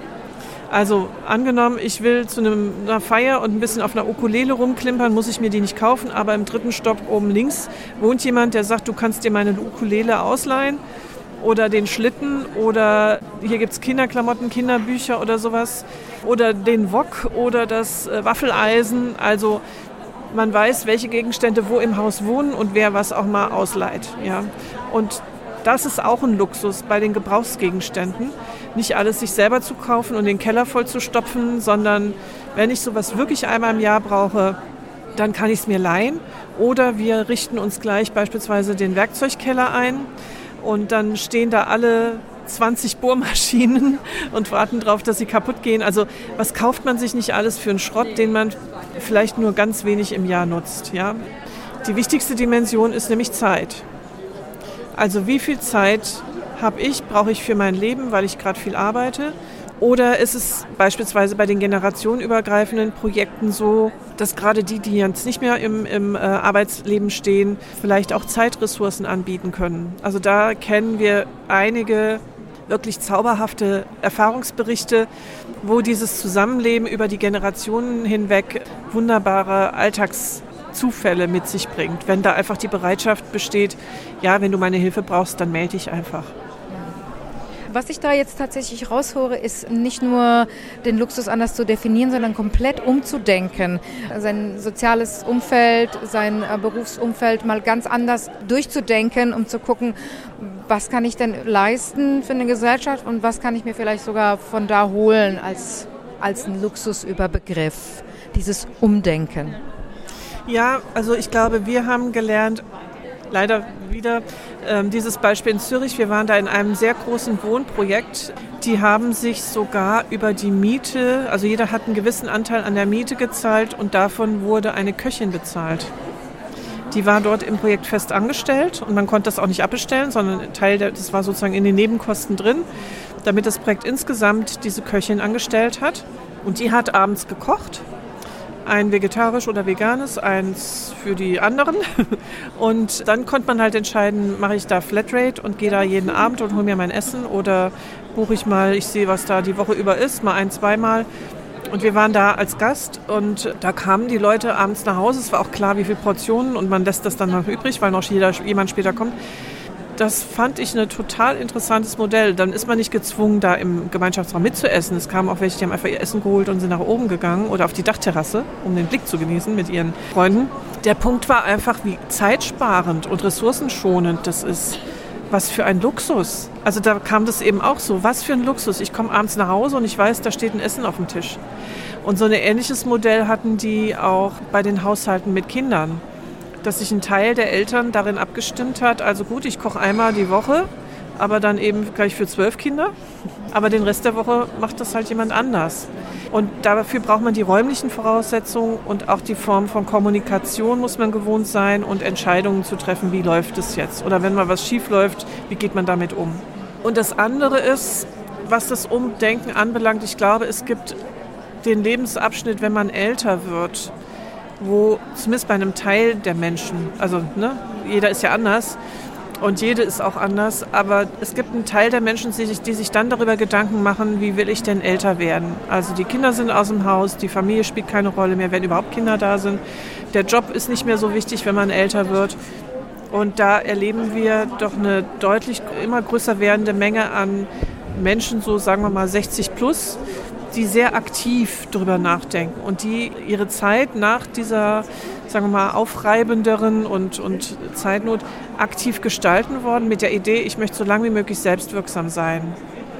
Also angenommen, ich will zu einer Feier und ein bisschen auf einer Ukulele rumklimpern, muss ich mir die nicht kaufen, aber im 3. Stock oben links wohnt jemand, der sagt, du kannst dir meine Ukulele ausleihen oder den Schlitten oder hier gibt es Kinderklamotten, Kinderbücher oder sowas oder den Wok oder das Waffeleisen. Also man weiß, welche Gegenstände wo im Haus wohnen und wer was auch mal ausleiht. Ja. Und das ist auch ein Luxus bei den Gebrauchsgegenständen. Nicht alles sich selber zu kaufen und den Keller voll zu stopfen, sondern wenn ich sowas wirklich einmal im Jahr brauche, dann kann ich es mir leihen. Oder wir richten uns gleich beispielsweise den Werkzeugkeller ein und dann stehen da alle 20 Bohrmaschinen und warten darauf, dass sie kaputt gehen. Also was kauft man sich nicht alles für einen Schrott, den man vielleicht nur ganz wenig im Jahr nutzt? Ja? Die wichtigste Dimension ist nämlich Zeit. Also wie viel Zeit brauche ich für mein Leben, weil ich gerade viel arbeite? Oder ist es beispielsweise bei den generationenübergreifenden Projekten so, dass gerade die jetzt nicht mehr im Arbeitsleben stehen, vielleicht auch Zeitressourcen anbieten können. Also da kennen wir einige wirklich zauberhafte Erfahrungsberichte, wo dieses Zusammenleben über die Generationen hinweg wunderbare Alltagszufälle mit sich bringt. Wenn da einfach die Bereitschaft besteht, ja, wenn du meine Hilfe brauchst, dann melde dich einfach. Was ich da jetzt tatsächlich raushöre, ist nicht nur den Luxus anders zu definieren, sondern komplett umzudenken. Sein soziales Umfeld, sein Berufsumfeld mal ganz anders durchzudenken, um zu gucken, was kann ich denn leisten für eine Gesellschaft und was kann ich mir vielleicht sogar von da holen als ein Luxusüberbegriff, dieses Umdenken. Ja, also ich glaube, wir haben gelernt, leider wieder dieses Beispiel in Zürich. Wir waren da in einem sehr großen Wohnprojekt. Die haben sich sogar über die Miete, also jeder hat einen gewissen Anteil an der Miete gezahlt und davon wurde eine Köchin bezahlt. Die war dort im Projekt fest angestellt und man konnte das auch nicht abbestellen, sondern das war sozusagen in den Nebenkosten drin, damit das Projekt insgesamt diese Köchin angestellt hat. Und die hat abends gekocht. Ein vegetarisch oder veganes, eins für die anderen. Und dann konnte man halt entscheiden, mache ich da Flatrate und gehe da jeden Abend und hole mir mein Essen oder buche ich mal, ich sehe, was da die Woche über ist, mal ein-, zweimal. Und wir waren da als Gast und da kamen die Leute abends nach Hause. Es war auch klar, wie viele Portionen und man lässt das dann noch übrig, weil noch jemand später kommt. Das fand ich ein total interessantes Modell. Dann ist man nicht gezwungen, da im Gemeinschaftsraum mitzuessen. Es kamen auch welche, die haben einfach ihr Essen geholt und sind nach oben gegangen oder auf die Dachterrasse, um den Blick zu genießen mit ihren Freunden. Der Punkt war einfach, wie zeitsparend und ressourcenschonend das ist. Was für ein Luxus. Also da kam das eben auch so. Was für ein Luxus. Ich komme abends nach Hause und ich weiß, da steht ein Essen auf dem Tisch. Und so ein ähnliches Modell hatten die auch bei den Haushalten mit Kindern. Dass sich ein Teil der Eltern darin abgestimmt hat, also gut, ich koche einmal die Woche, aber dann eben gleich für 12 Kinder. Aber den Rest der Woche macht das halt jemand anders. Und dafür braucht man die räumlichen Voraussetzungen und auch die Form von Kommunikation muss man gewohnt sein und Entscheidungen zu treffen, wie läuft es jetzt? Oder wenn mal was schief läuft, wie geht man damit um? Und das andere ist, was das Umdenken anbelangt, ich glaube, es gibt den Lebensabschnitt, wenn man älter wird, wo zumindest bei einem Teil der Menschen, also jeder ist ja anders und jede ist auch anders, aber es gibt einen Teil der Menschen, die sich dann darüber Gedanken machen, wie will ich denn älter werden? Also die Kinder sind aus dem Haus, die Familie spielt keine Rolle mehr, wenn überhaupt Kinder da sind. Der Job ist nicht mehr so wichtig, wenn man älter wird. Und da erleben wir doch eine deutlich immer größer werdende Menge an Menschen, so sagen wir mal 60 plus, die sehr aktiv darüber nachdenken und die ihre Zeit nach dieser, sagen wir mal, aufreibenderen und Zeitnot aktiv gestalten wollen mit der Idee, ich möchte so lange wie möglich selbstwirksam sein.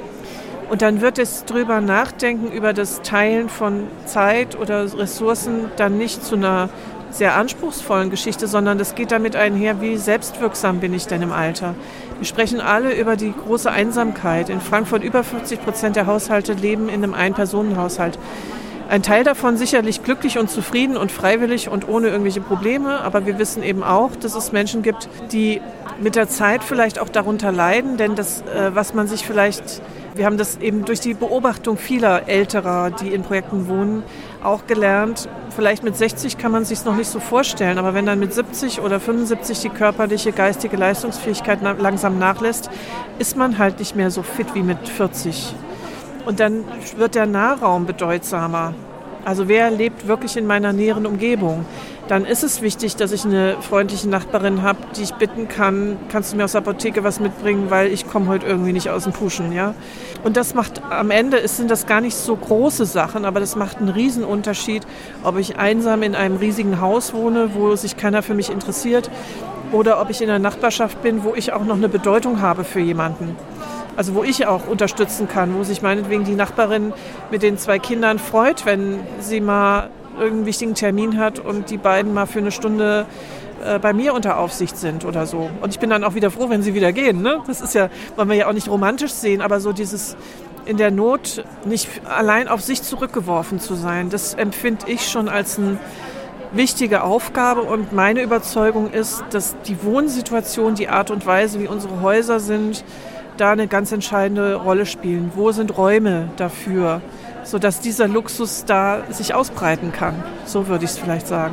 Und dann wird es drüber nachdenken, über das Teilen von Zeit oder Ressourcen dann nicht zu einer sehr anspruchsvollen Geschichte, sondern das geht damit einher, wie selbstwirksam bin ich denn im Alter. Wir sprechen alle über die große Einsamkeit. In Frankfurt über 50% der Haushalte leben in einem Ein-Personen-Haushalt. Ein Teil davon sicherlich glücklich und zufrieden und freiwillig und ohne irgendwelche Probleme. Aber wir wissen eben auch, dass es Menschen gibt, die mit der Zeit vielleicht auch darunter leiden. Denn das, was man sich vielleicht, wir haben das eben durch die Beobachtung vieler Älterer, die in Projekten wohnen, auch gelernt. Vielleicht mit 60 kann man es sich noch nicht so vorstellen, aber wenn dann mit 70 oder 75 die körperliche, geistige Leistungsfähigkeit langsam nachlässt, ist man halt nicht mehr so fit wie mit 40. Und dann wird der Nahraum bedeutsamer. Also wer lebt wirklich in meiner näheren Umgebung? Dann ist es wichtig, dass ich eine freundliche Nachbarin habe, die ich bitten kann, kannst du mir aus der Apotheke was mitbringen, weil ich komme heute irgendwie nicht aus dem Puschen. Ja? Und das macht am Ende, sind das gar nicht so große Sachen, aber das macht einen Riesenunterschied, ob ich einsam in einem riesigen Haus wohne, wo sich keiner für mich interessiert, oder ob ich in einer Nachbarschaft bin, wo ich auch noch eine Bedeutung habe für jemanden. Also wo ich auch unterstützen kann, wo sich meinetwegen die Nachbarin mit den 2 Kindern freut, wenn sie mal irgendeinen wichtigen Termin hat und die beiden mal für eine Stunde bei mir unter Aufsicht sind oder so. Und ich bin dann auch wieder froh, wenn sie wieder gehen. Ne? Das ist ja, wollen wir ja auch nicht romantisch sehen, aber so dieses in der Not nicht allein auf sich zurückgeworfen zu sein, das empfinde ich schon als eine wichtige Aufgabe. Und meine Überzeugung ist, dass die Wohnsituation, die Art und Weise, wie unsere Häuser sind, da eine ganz entscheidende Rolle spielen. Wo sind Räume dafür, sodass dieser Luxus da sich ausbreiten kann. So würde ich es vielleicht sagen.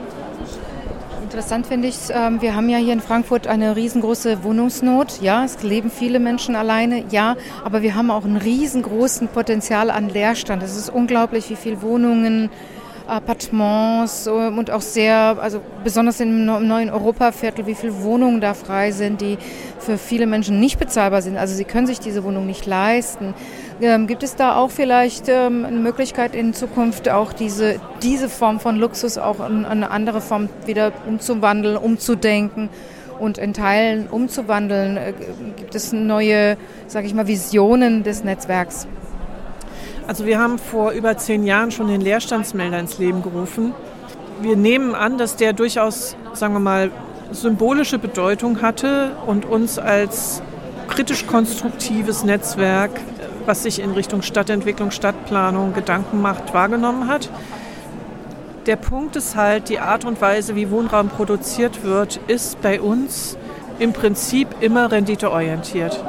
Interessant finde ich, wir haben ja hier in Frankfurt eine riesengroße Wohnungsnot. Ja, es leben viele Menschen alleine, ja, aber wir haben auch ein riesengroßen Potenzial an Leerstand. Es ist unglaublich, wie viele Wohnungen, Appartements und auch also besonders im neuen Europaviertel, wie viele Wohnungen da frei sind, die für viele Menschen nicht bezahlbar sind. Also sie können sich diese Wohnung nicht leisten. Gibt es da auch vielleicht eine Möglichkeit in Zukunft auch diese Form von Luxus auch in eine andere Form wieder umzuwandeln, umzudenken und in Teilen umzuwandeln? Gibt es neue, sage ich mal, Visionen des Netzwerks? Also wir haben vor über 10 Jahren schon den Leerstandsmelder ins Leben gerufen. Wir nehmen an, dass der durchaus, sagen wir mal, symbolische Bedeutung hatte und uns als kritisch-konstruktives Netzwerk, was sich in Richtung Stadtentwicklung, Stadtplanung Gedanken macht, wahrgenommen hat. Der Punkt ist halt, die Art und Weise, wie Wohnraum produziert wird, ist bei uns im Prinzip immer renditeorientiert.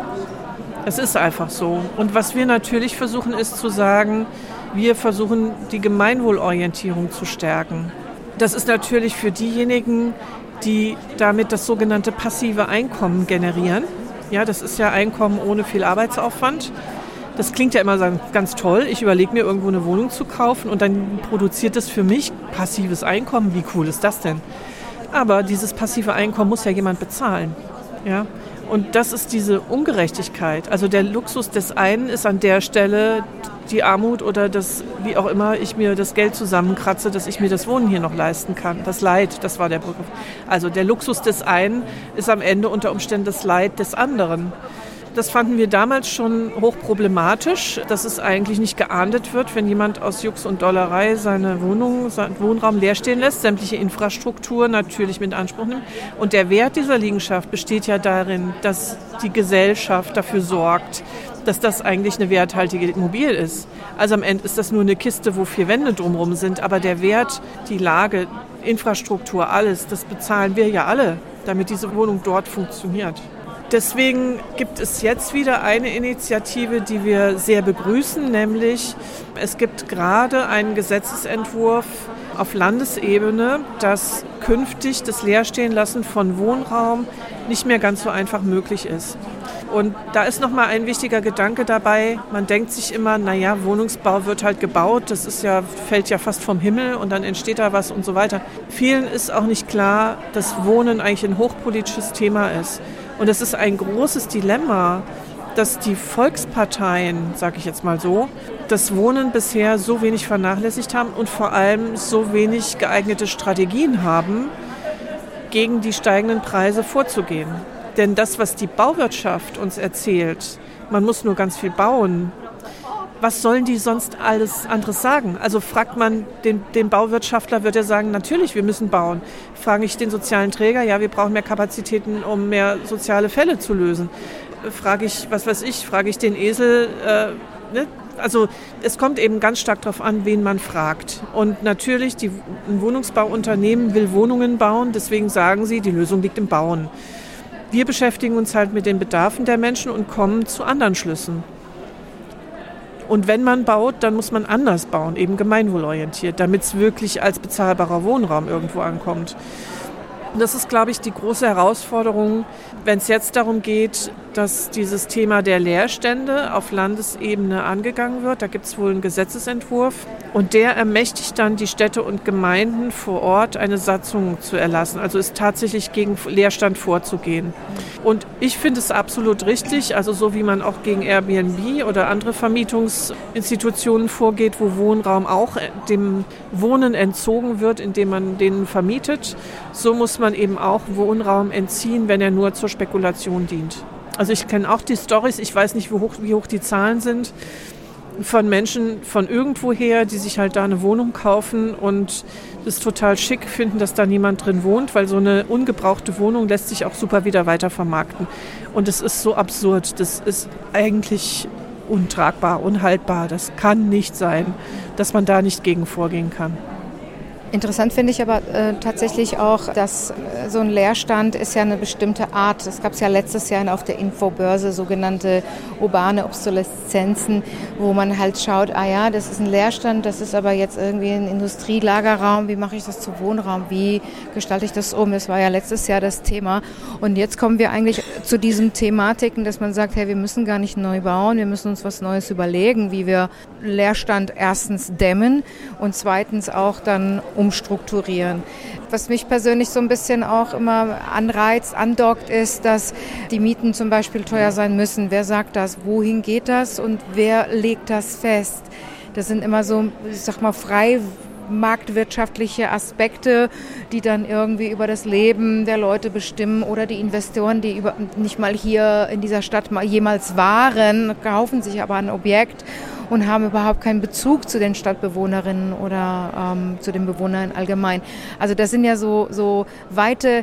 Es ist einfach so. Und was wir natürlich versuchen, ist zu sagen, wir versuchen, die Gemeinwohlorientierung zu stärken. Das ist natürlich für diejenigen, die damit das sogenannte passive Einkommen generieren. Ja, das ist ja Einkommen ohne viel Arbeitsaufwand. Das klingt ja immer ganz toll. Ich überlege mir, irgendwo eine Wohnung zu kaufen und dann produziert es für mich passives Einkommen. Wie cool ist das denn? Aber dieses passive Einkommen muss ja jemand bezahlen. Ja? Und das ist diese Ungerechtigkeit. Also der Luxus des einen ist an der Stelle die Armut oder das, wie auch immer ich mir das Geld zusammenkratze, dass ich mir das Wohnen hier noch leisten kann. Das Leid, das war der Begriff. Also der Luxus des einen ist am Ende unter Umständen das Leid des anderen. Das fanden wir damals schon hochproblematisch, dass es eigentlich nicht geahndet wird, wenn jemand aus Jux und Dollerei seine Wohnung, seinen Wohnraum leer stehen lässt, sämtliche Infrastruktur natürlich mit in Anspruch nimmt. Und der Wert dieser Liegenschaft besteht ja darin, dass die Gesellschaft dafür sorgt, dass das eigentlich eine werthaltige Immobilie ist. Also am Ende ist das nur eine Kiste, wo 4 Wände drumherum sind, aber der Wert, die Lage, Infrastruktur, alles, das bezahlen wir ja alle, damit diese Wohnung dort funktioniert. Deswegen gibt es jetzt wieder eine Initiative, die wir sehr begrüßen, nämlich es gibt gerade einen Gesetzesentwurf auf Landesebene, dass künftig das Leerstehenlassen von Wohnraum nicht mehr ganz so einfach möglich ist. Und da ist nochmal ein wichtiger Gedanke dabei. Man denkt sich immer, naja, Wohnungsbau wird halt gebaut, fällt ja fast vom Himmel und dann entsteht da was und so weiter. Vielen ist auch nicht klar, dass Wohnen eigentlich ein hochpolitisches Thema ist. Und es ist ein großes Dilemma, dass die Volksparteien, sage ich jetzt mal so, das Wohnen bisher so wenig vernachlässigt haben und vor allem so wenig geeignete Strategien haben, gegen die steigenden Preise vorzugehen. Denn das, was die Bauwirtschaft uns erzählt, man muss nur ganz viel bauen, was sollen die sonst alles anderes sagen? Also fragt man den Bauwirtschaftler, wird er sagen, natürlich, wir müssen bauen. Frage ich den sozialen Träger, ja, wir brauchen mehr Kapazitäten, um mehr soziale Fälle zu lösen. Frage ich den Esel, ne? Also es kommt eben ganz stark darauf an, wen man fragt. Und natürlich, ein Wohnungsbauunternehmen will Wohnungen bauen, deswegen sagen sie, die Lösung liegt im Bauen. Wir beschäftigen uns halt mit den Bedarfen der Menschen und kommen zu anderen Schlüssen. Und wenn man baut, dann muss man anders bauen, eben gemeinwohlorientiert, damit es wirklich als bezahlbarer Wohnraum irgendwo ankommt. Und das ist, glaube ich, die große Herausforderung, wenn es jetzt darum geht, dass dieses Thema der Leerstände auf Landesebene angegangen wird. Da gibt es wohl einen Gesetzesentwurf und der ermächtigt dann die Städte und Gemeinden vor Ort, eine Satzung zu erlassen, also ist tatsächlich gegen Leerstand vorzugehen. Und ich finde es absolut richtig, also so wie man auch gegen Airbnb oder andere Vermietungsinstitutionen vorgeht, wo Wohnraum auch dem Wohnen entzogen wird, indem man den vermietet, so muss man eben auch Wohnraum entziehen, wenn er nur zur Spekulation dient. Also ich kenne auch die Storys, ich weiß nicht, wie hoch die Zahlen sind, von Menschen von irgendwoher, die sich halt da eine Wohnung kaufen und das total schick finden, dass da niemand drin wohnt, weil so eine ungebrauchte Wohnung lässt sich auch super wieder weiter vermarkten. Und es ist so absurd, das ist eigentlich untragbar, unhaltbar. Das kann nicht sein, dass man da nicht gegen vorgehen kann. Interessant finde ich aber tatsächlich auch, dass so ein Leerstand ist ja eine bestimmte Art. Es gab es ja letztes Jahr auf der Infobörse sogenannte urbane Obsoleszenzen, wo man halt schaut, das ist ein Leerstand, das ist aber jetzt irgendwie ein Industrielagerraum, wie mache ich das zu Wohnraum, wie gestalte ich das um? Das war ja letztes Jahr das Thema. Und jetzt kommen wir eigentlich zu diesen Thematiken, dass man sagt, wir müssen gar nicht neu bauen, wir müssen uns was Neues überlegen, wie wir Leerstand erstens dämmen und zweitens auch dann umstrukturieren. Was mich persönlich so ein bisschen auch immer anreizt, andockt, ist, dass die Mieten zum Beispiel teuer sein müssen. Wer sagt das? Wohin geht das? Und wer legt das fest? Das sind immer so, ich sag mal, frei marktwirtschaftliche Aspekte, die dann irgendwie über das Leben der Leute bestimmen, oder die Investoren, die nicht mal hier in dieser Stadt jemals waren, kaufen sich aber ein Objekt und haben überhaupt keinen Bezug zu den Stadtbewohnerinnen oder zu den Bewohnern allgemein. Also das sind ja so weite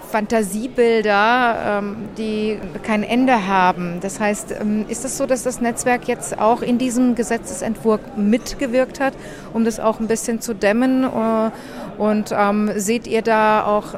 Fantasiebilder, die kein Ende haben. Das heißt, ist es so, dass das Netzwerk jetzt auch in diesem Gesetzesentwurf mitgewirkt hat, um das auch ein bisschen zu dämmen? Und seht ihr da auch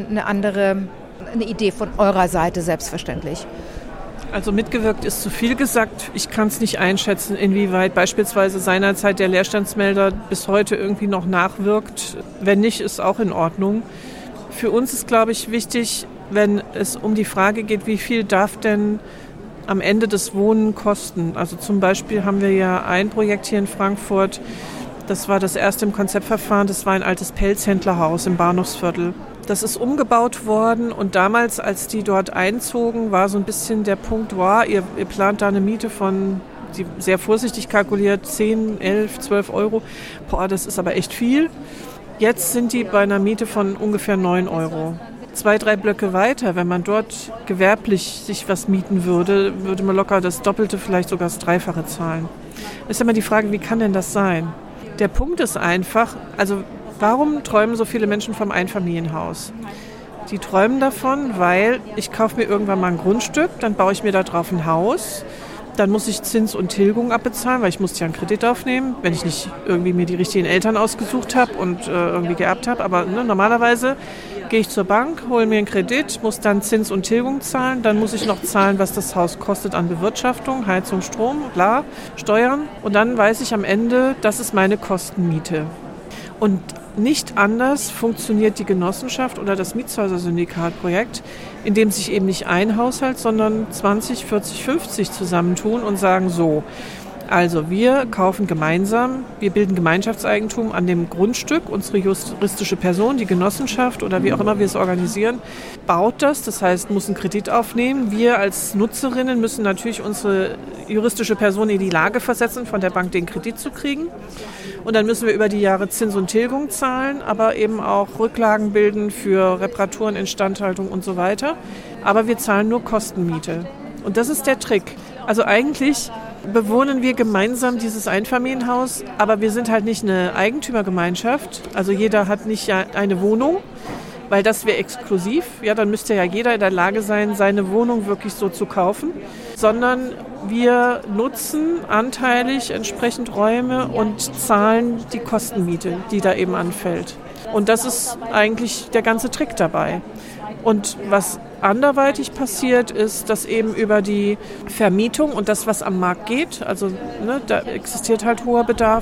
eine Idee von eurer Seite selbstverständlich? Also mitgewirkt ist zu viel gesagt. Ich kann es nicht einschätzen, inwieweit beispielsweise seinerzeit der Leerstandsmelder bis heute irgendwie noch nachwirkt. Wenn nicht, ist auch in Ordnung. Für uns ist, glaube ich, wichtig, wenn es um die Frage geht, wie viel darf denn am Ende das Wohnen kosten. Also zum Beispiel haben wir ja ein Projekt hier in Frankfurt, das war das erste im Konzeptverfahren, das war ein altes Pelzhändlerhaus im Bahnhofsviertel. Das ist umgebaut worden und damals, als die dort einzogen, war so ein bisschen der Punkt, ihr plant da eine Miete von, sehr vorsichtig kalkuliert, 10, 11, 12 Euro. Das ist aber echt viel. Jetzt sind die bei einer Miete von ungefähr 9 Euro. 2, 3 Blöcke weiter, wenn man dort gewerblich sich was mieten würde, würde man locker das Doppelte, vielleicht sogar das Dreifache zahlen. Ist immer die Frage, wie kann denn das sein? Der Punkt ist einfach, also warum träumen so viele Menschen vom Einfamilienhaus? Die träumen davon, weil ich kaufe mir irgendwann mal ein Grundstück, dann baue ich mir da drauf ein Haus, dann muss ich Zins und Tilgung abbezahlen, weil ich musste ja einen Kredit aufnehmen, wenn ich nicht irgendwie mir die richtigen Eltern ausgesucht habe und irgendwie geerbt habe. Aber normalerweise gehe ich zur Bank, hole mir einen Kredit, muss dann Zins und Tilgung zahlen, dann muss ich noch zahlen, was das Haus kostet an Bewirtschaftung, Heizung, Strom, bla, Steuern. Und dann weiß ich am Ende, das ist meine Kostenmiete. Und nicht anders funktioniert die Genossenschaft oder das Mietshäuser-Syndikat-Projekt, in dem sich eben nicht ein Haushalt, sondern 20, 40, 50 zusammentun und sagen so, also wir kaufen gemeinsam, wir bilden Gemeinschaftseigentum an dem Grundstück, unsere juristische Person, die Genossenschaft oder wie auch immer wir es organisieren, baut das heißt, muss einen Kredit aufnehmen. Wir als Nutzerinnen müssen natürlich unsere juristische Person in die Lage versetzen, von der Bank den Kredit zu kriegen. Und dann müssen wir über die Jahre Zins und Tilgung zahlen, aber eben auch Rücklagen bilden für Reparaturen, Instandhaltung und so weiter. Aber wir zahlen nur Kostenmiete. Und das ist der Trick. Also eigentlich bewohnen wir gemeinsam dieses Einfamilienhaus, aber wir sind halt nicht eine Eigentümergemeinschaft. Also jeder hat nicht eine Wohnung, weil das wäre exklusiv. Ja, dann müsste ja jeder in der Lage sein, seine Wohnung wirklich so zu kaufen. Sondern wir nutzen anteilig entsprechend Räume und zahlen die Kostenmiete, die da eben anfällt. Und das ist eigentlich der ganze Trick dabei. Und was anderweitig passiert, ist, dass eben über die Vermietung und das, was am Markt geht, also da existiert halt hoher Bedarf,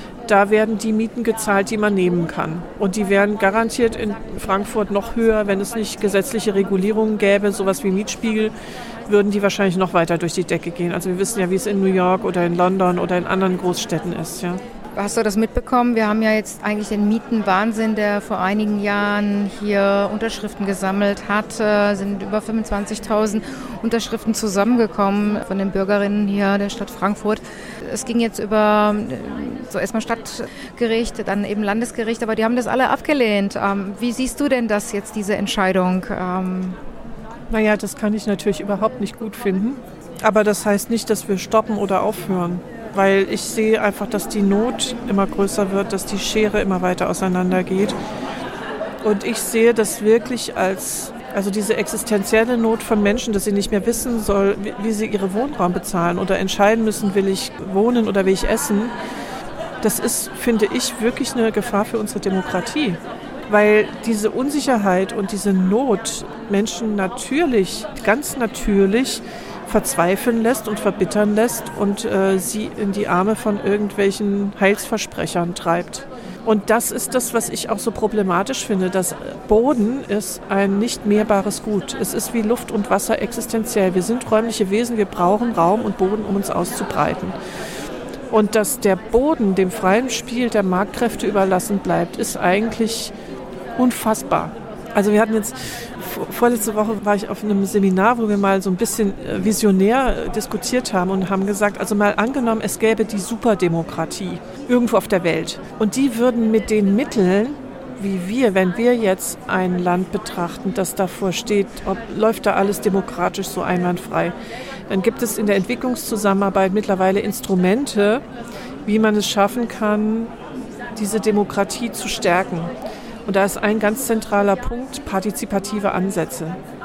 da werden die Mieten gezahlt, die man nehmen kann. Und die wären garantiert in Frankfurt noch höher, wenn es nicht gesetzliche Regulierungen gäbe, sowas wie Mietspiegel, würden die wahrscheinlich noch weiter durch die Decke gehen. Also wir wissen ja, wie es in New York oder in London oder in anderen Großstädten ist, ja. Hast du das mitbekommen? Wir haben ja jetzt eigentlich den Mietenwahnsinn, der vor einigen Jahren hier Unterschriften gesammelt hat. Sind über 25.000 Unterschriften zusammengekommen von den Bürgerinnen hier der Stadt Frankfurt. Es ging jetzt über so erstmal Stadtgericht, dann eben Landesgericht, aber die haben das alle abgelehnt. Wie siehst du denn das jetzt, diese Entscheidung? Naja, das kann ich natürlich überhaupt nicht gut finden. Aber das heißt nicht, dass wir stoppen oder aufhören. Weil ich sehe einfach, dass die Not immer größer wird, dass die Schere immer weiter auseinandergeht. Und ich sehe das wirklich also diese existenzielle Not von Menschen, dass sie nicht mehr wissen soll, wie sie ihre Wohnraum bezahlen oder entscheiden müssen, will ich wohnen oder will ich essen. das ist, finde ich, wirklich eine Gefahr für unsere Demokratie. Weil diese Unsicherheit und diese Not Menschen natürlich, ganz natürlich verzweifeln lässt und verbittern lässt und sie in die Arme von irgendwelchen Heilsversprechern treibt. Und das ist das, was ich auch so problematisch finde. Das Boden ist ein nicht mehrbares Gut. Es ist wie Luft und Wasser existenziell. Wir sind räumliche Wesen, wir brauchen Raum und Boden, um uns auszubreiten. Und dass der Boden dem freien Spiel der Marktkräfte überlassen bleibt, ist eigentlich unfassbar. Also wir hatten jetzt, vorletzte Woche war ich auf einem Seminar, wo wir mal so ein bisschen visionär diskutiert haben und haben gesagt, also mal angenommen, es gäbe die Superdemokratie irgendwo auf der Welt. Und die würden mit den Mitteln, wie wir, wenn wir jetzt ein Land betrachten, das davor steht, läuft da alles demokratisch so einwandfrei, dann gibt es in der Entwicklungszusammenarbeit mittlerweile Instrumente, wie man es schaffen kann, diese Demokratie zu stärken. Und da ist ein ganz zentraler Punkt, partizipative Ansätze.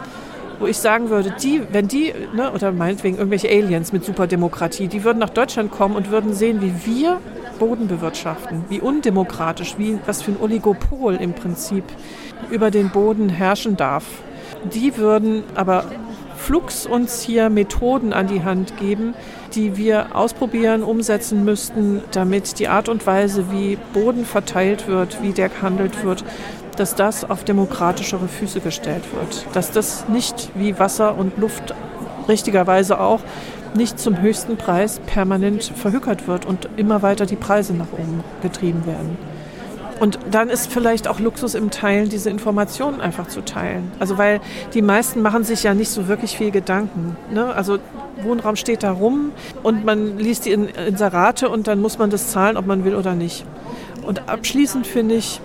Wo ich sagen würde, wenn die, oder meinetwegen irgendwelche Aliens mit Superdemokratie, die würden nach Deutschland kommen und würden sehen, wie wir Boden bewirtschaften, wie undemokratisch, was für ein Oligopol im Prinzip über den Boden herrschen darf. Die würden aber flugs uns hier Methoden an die Hand geben, die wir ausprobieren, umsetzen müssten, damit die Art und Weise, wie Boden verteilt wird, wie der gehandelt wird, dass das auf demokratischere Füße gestellt wird. Dass das nicht wie Wasser und Luft richtigerweise auch nicht zum höchsten Preis permanent verhökert wird und immer weiter die Preise nach oben getrieben werden. Und dann ist vielleicht auch Luxus im Teilen, diese Informationen einfach zu teilen. Also weil die meisten machen sich ja nicht so wirklich viel Gedanken. Ne? Also Wohnraum steht da rum und man liest die Inserate und dann muss man das zahlen, ob man will oder nicht. Und abschließend finde ich,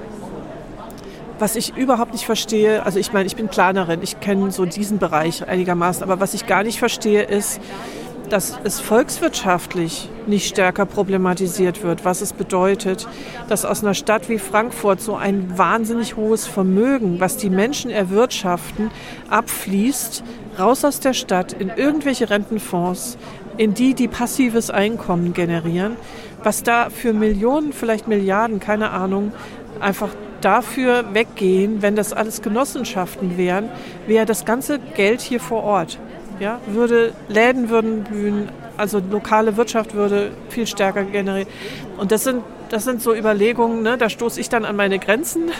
was ich überhaupt nicht verstehe, also ich meine, ich bin Planerin, ich kenne so diesen Bereich einigermaßen, aber was ich gar nicht verstehe ist, dass es volkswirtschaftlich nicht stärker problematisiert wird, was es bedeutet, dass aus einer Stadt wie Frankfurt so ein wahnsinnig hohes Vermögen, was die Menschen erwirtschaften, abfließt, raus aus der Stadt in irgendwelche Rentenfonds, in die passives Einkommen generieren, was da für Millionen, vielleicht Milliarden, keine Ahnung, einfach dafür weggehen, wenn das alles Genossenschaften wären, wäre das ganze Geld hier vor Ort. Ja, Läden würden blühen, also lokale Wirtschaft würde viel stärker generieren. Und das sind so Überlegungen, ne? Da stoße ich dann an meine Grenzen.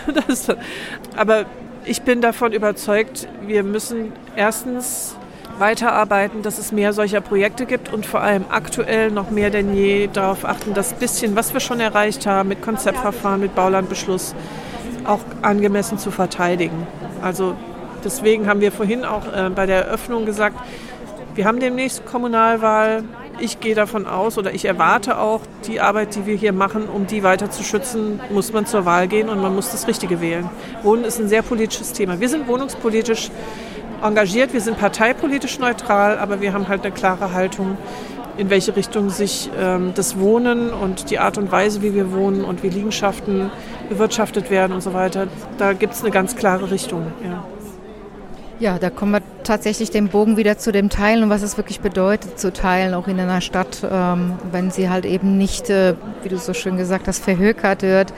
Aber ich bin davon überzeugt, wir müssen erstens weiterarbeiten, dass es mehr solcher Projekte gibt und vor allem aktuell noch mehr denn je darauf achten, das bisschen, was wir schon erreicht haben mit Konzeptverfahren, mit Baulandbeschluss, auch angemessen zu verteidigen. Also deswegen haben wir vorhin auch bei der Eröffnung gesagt, wir haben demnächst Kommunalwahl. Ich gehe davon aus oder ich erwarte auch, die Arbeit, die wir hier machen, um die weiter zu schützen, muss man zur Wahl gehen und man muss das Richtige wählen. Wohnen ist ein sehr politisches Thema. Wir sind wohnungspolitisch engagiert, wir sind parteipolitisch neutral, aber wir haben halt eine klare Haltung, in welche Richtung sich das Wohnen und die Art und Weise, wie wir wohnen und wie Liegenschaften bewirtschaftet werden und so weiter. Da gibt es eine ganz klare Richtung. Ja. Ja, da kommen wir tatsächlich den Bogen wieder zu dem Teilen und was es wirklich bedeutet zu teilen, auch in einer Stadt, wenn sie halt eben nicht, wie du so schön gesagt hast, verhökert wird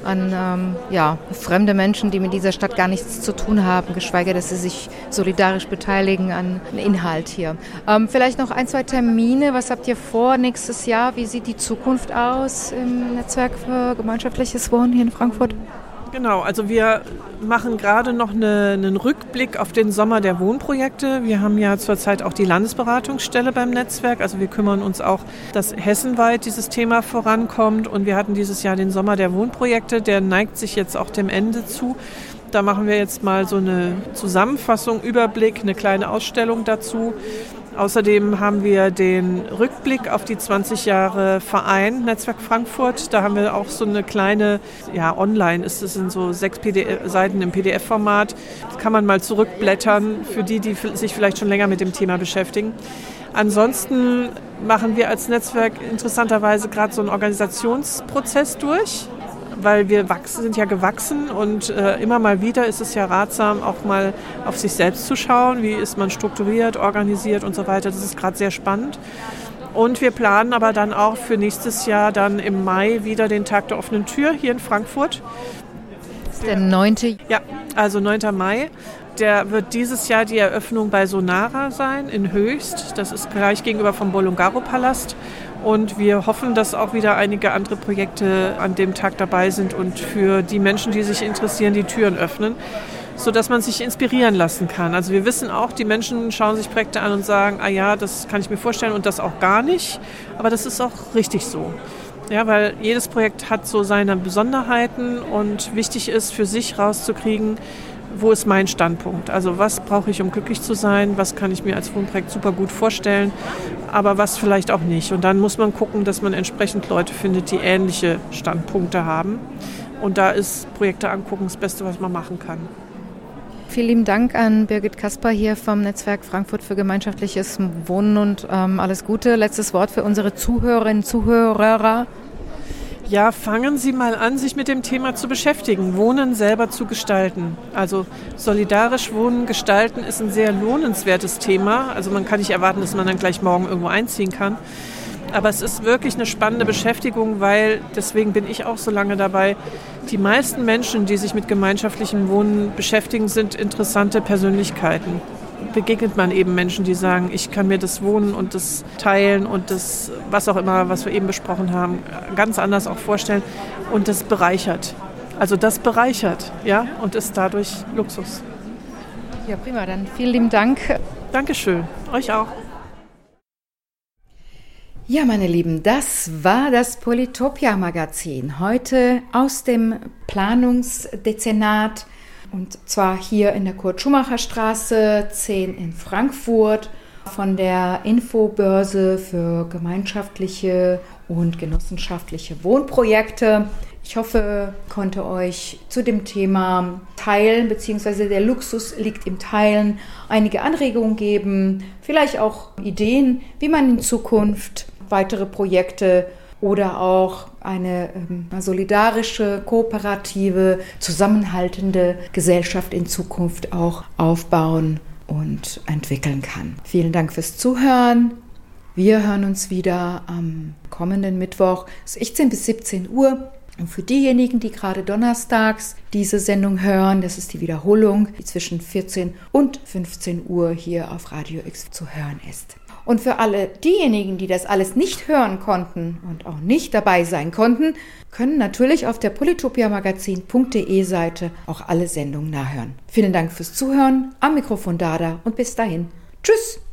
an fremde Menschen, die mit dieser Stadt gar nichts zu tun haben, geschweige, dass sie sich solidarisch beteiligen an Inhalt hier. Vielleicht noch 1, 2 Termine, was habt ihr vor nächstes Jahr? Wie sieht die Zukunft aus im Netzwerk für gemeinschaftliches Wohnen hier in Frankfurt? Genau, also wir machen gerade noch einen Rückblick auf den Sommer der Wohnprojekte. Wir haben ja zurzeit auch die Landesberatungsstelle beim Netzwerk. Also wir kümmern uns auch, dass hessenweit dieses Thema vorankommt. Und wir hatten dieses Jahr den Sommer der Wohnprojekte. Der neigt sich jetzt auch dem Ende zu. Da machen wir jetzt mal so eine Zusammenfassung, Überblick, eine kleine Ausstellung dazu. Außerdem haben wir den Rückblick auf die 20 Jahre Verein Netzwerk Frankfurt. Da haben wir auch so eine kleine, online ist es in so 6 Seiten im PDF-Format. Das kann man mal zurückblättern für die sich vielleicht schon länger mit dem Thema beschäftigen. Ansonsten machen wir als Netzwerk interessanterweise gerade so einen Organisationsprozess durch, weil wir sind ja gewachsen und immer mal wieder ist es ja ratsam, auch mal auf sich selbst zu schauen, wie ist man strukturiert, organisiert und so weiter. Das ist gerade sehr spannend. Und wir planen aber dann auch für nächstes Jahr dann im Mai wieder den Tag der offenen Tür hier in Frankfurt. Das ist der 9. Ja, also 9. Mai. Der wird dieses Jahr die Eröffnung bei Sonara sein in Höchst. Das ist gleich gegenüber vom Bolongaro-Palast. Und wir hoffen, dass auch wieder einige andere Projekte an dem Tag dabei sind und für die Menschen, die sich interessieren, die Türen öffnen, sodass man sich inspirieren lassen kann. Also wir wissen auch, die Menschen schauen sich Projekte an und sagen, ah ja, das kann ich mir vorstellen und das auch gar nicht. Aber das ist auch richtig so. Ja, weil jedes Projekt hat so seine Besonderheiten und wichtig ist für sich rauszukriegen, wo ist mein Standpunkt? Also was brauche ich, um glücklich zu sein? Was kann ich mir als Wohnprojekt super gut vorstellen? Aber was vielleicht auch nicht. Und dann muss man gucken, dass man entsprechend Leute findet, die ähnliche Standpunkte haben. Und da ist Projekte angucken das Beste, was man machen kann. Vielen lieben Dank an Birgit Kasper hier vom Netzwerk Frankfurt für gemeinschaftliches Wohnen und alles Gute. Letztes Wort für unsere Zuhörerinnen und Zuhörer. Ja, fangen Sie mal an, sich mit dem Thema zu beschäftigen, Wohnen selber zu gestalten. Also solidarisch Wohnen gestalten ist ein sehr lohnenswertes Thema. Also man kann nicht erwarten, dass man dann gleich morgen irgendwo einziehen kann. Aber es ist wirklich eine spannende Beschäftigung, weil, deswegen bin ich auch so lange dabei, die meisten Menschen, die sich mit gemeinschaftlichem Wohnen beschäftigen, sind interessante Persönlichkeiten. Begegnet man eben Menschen, die sagen, ich kann mir das Wohnen und das Teilen und das, was auch immer, was wir eben besprochen haben, ganz anders auch vorstellen. Und das bereichert. Also das bereichert, ja, und ist dadurch Luxus. Ja, prima, dann vielen lieben Dank. Dankeschön, euch auch. Ja, meine Lieben, das war das Polytopia-Magazin. Heute aus dem Planungsdezernat. Und zwar hier in der Kurt-Schumacher-Straße 10 in Frankfurt von der Infobörse für gemeinschaftliche und genossenschaftliche Wohnprojekte. Ich hoffe, ich konnte euch zu dem Thema Teilen bzw. der Luxus liegt im Teilen einige Anregungen geben, vielleicht auch Ideen, wie man in Zukunft weitere Projekte oder auch eine solidarische, kooperative, zusammenhaltende Gesellschaft in Zukunft auch aufbauen und entwickeln kann. Vielen Dank fürs Zuhören. Wir hören uns wieder am kommenden Mittwoch 16 bis 17 Uhr. Und für diejenigen, die gerade donnerstags diese Sendung hören, das ist die Wiederholung, die zwischen 14 und 15 Uhr hier auf Radio X zu hören ist. Und für alle diejenigen, die das alles nicht hören konnten und auch nicht dabei sein konnten, können natürlich auf der polytopiamagazin.de Seite auch alle Sendungen nachhören. Vielen Dank fürs Zuhören. Am Mikrofon Dada und bis dahin. Tschüss!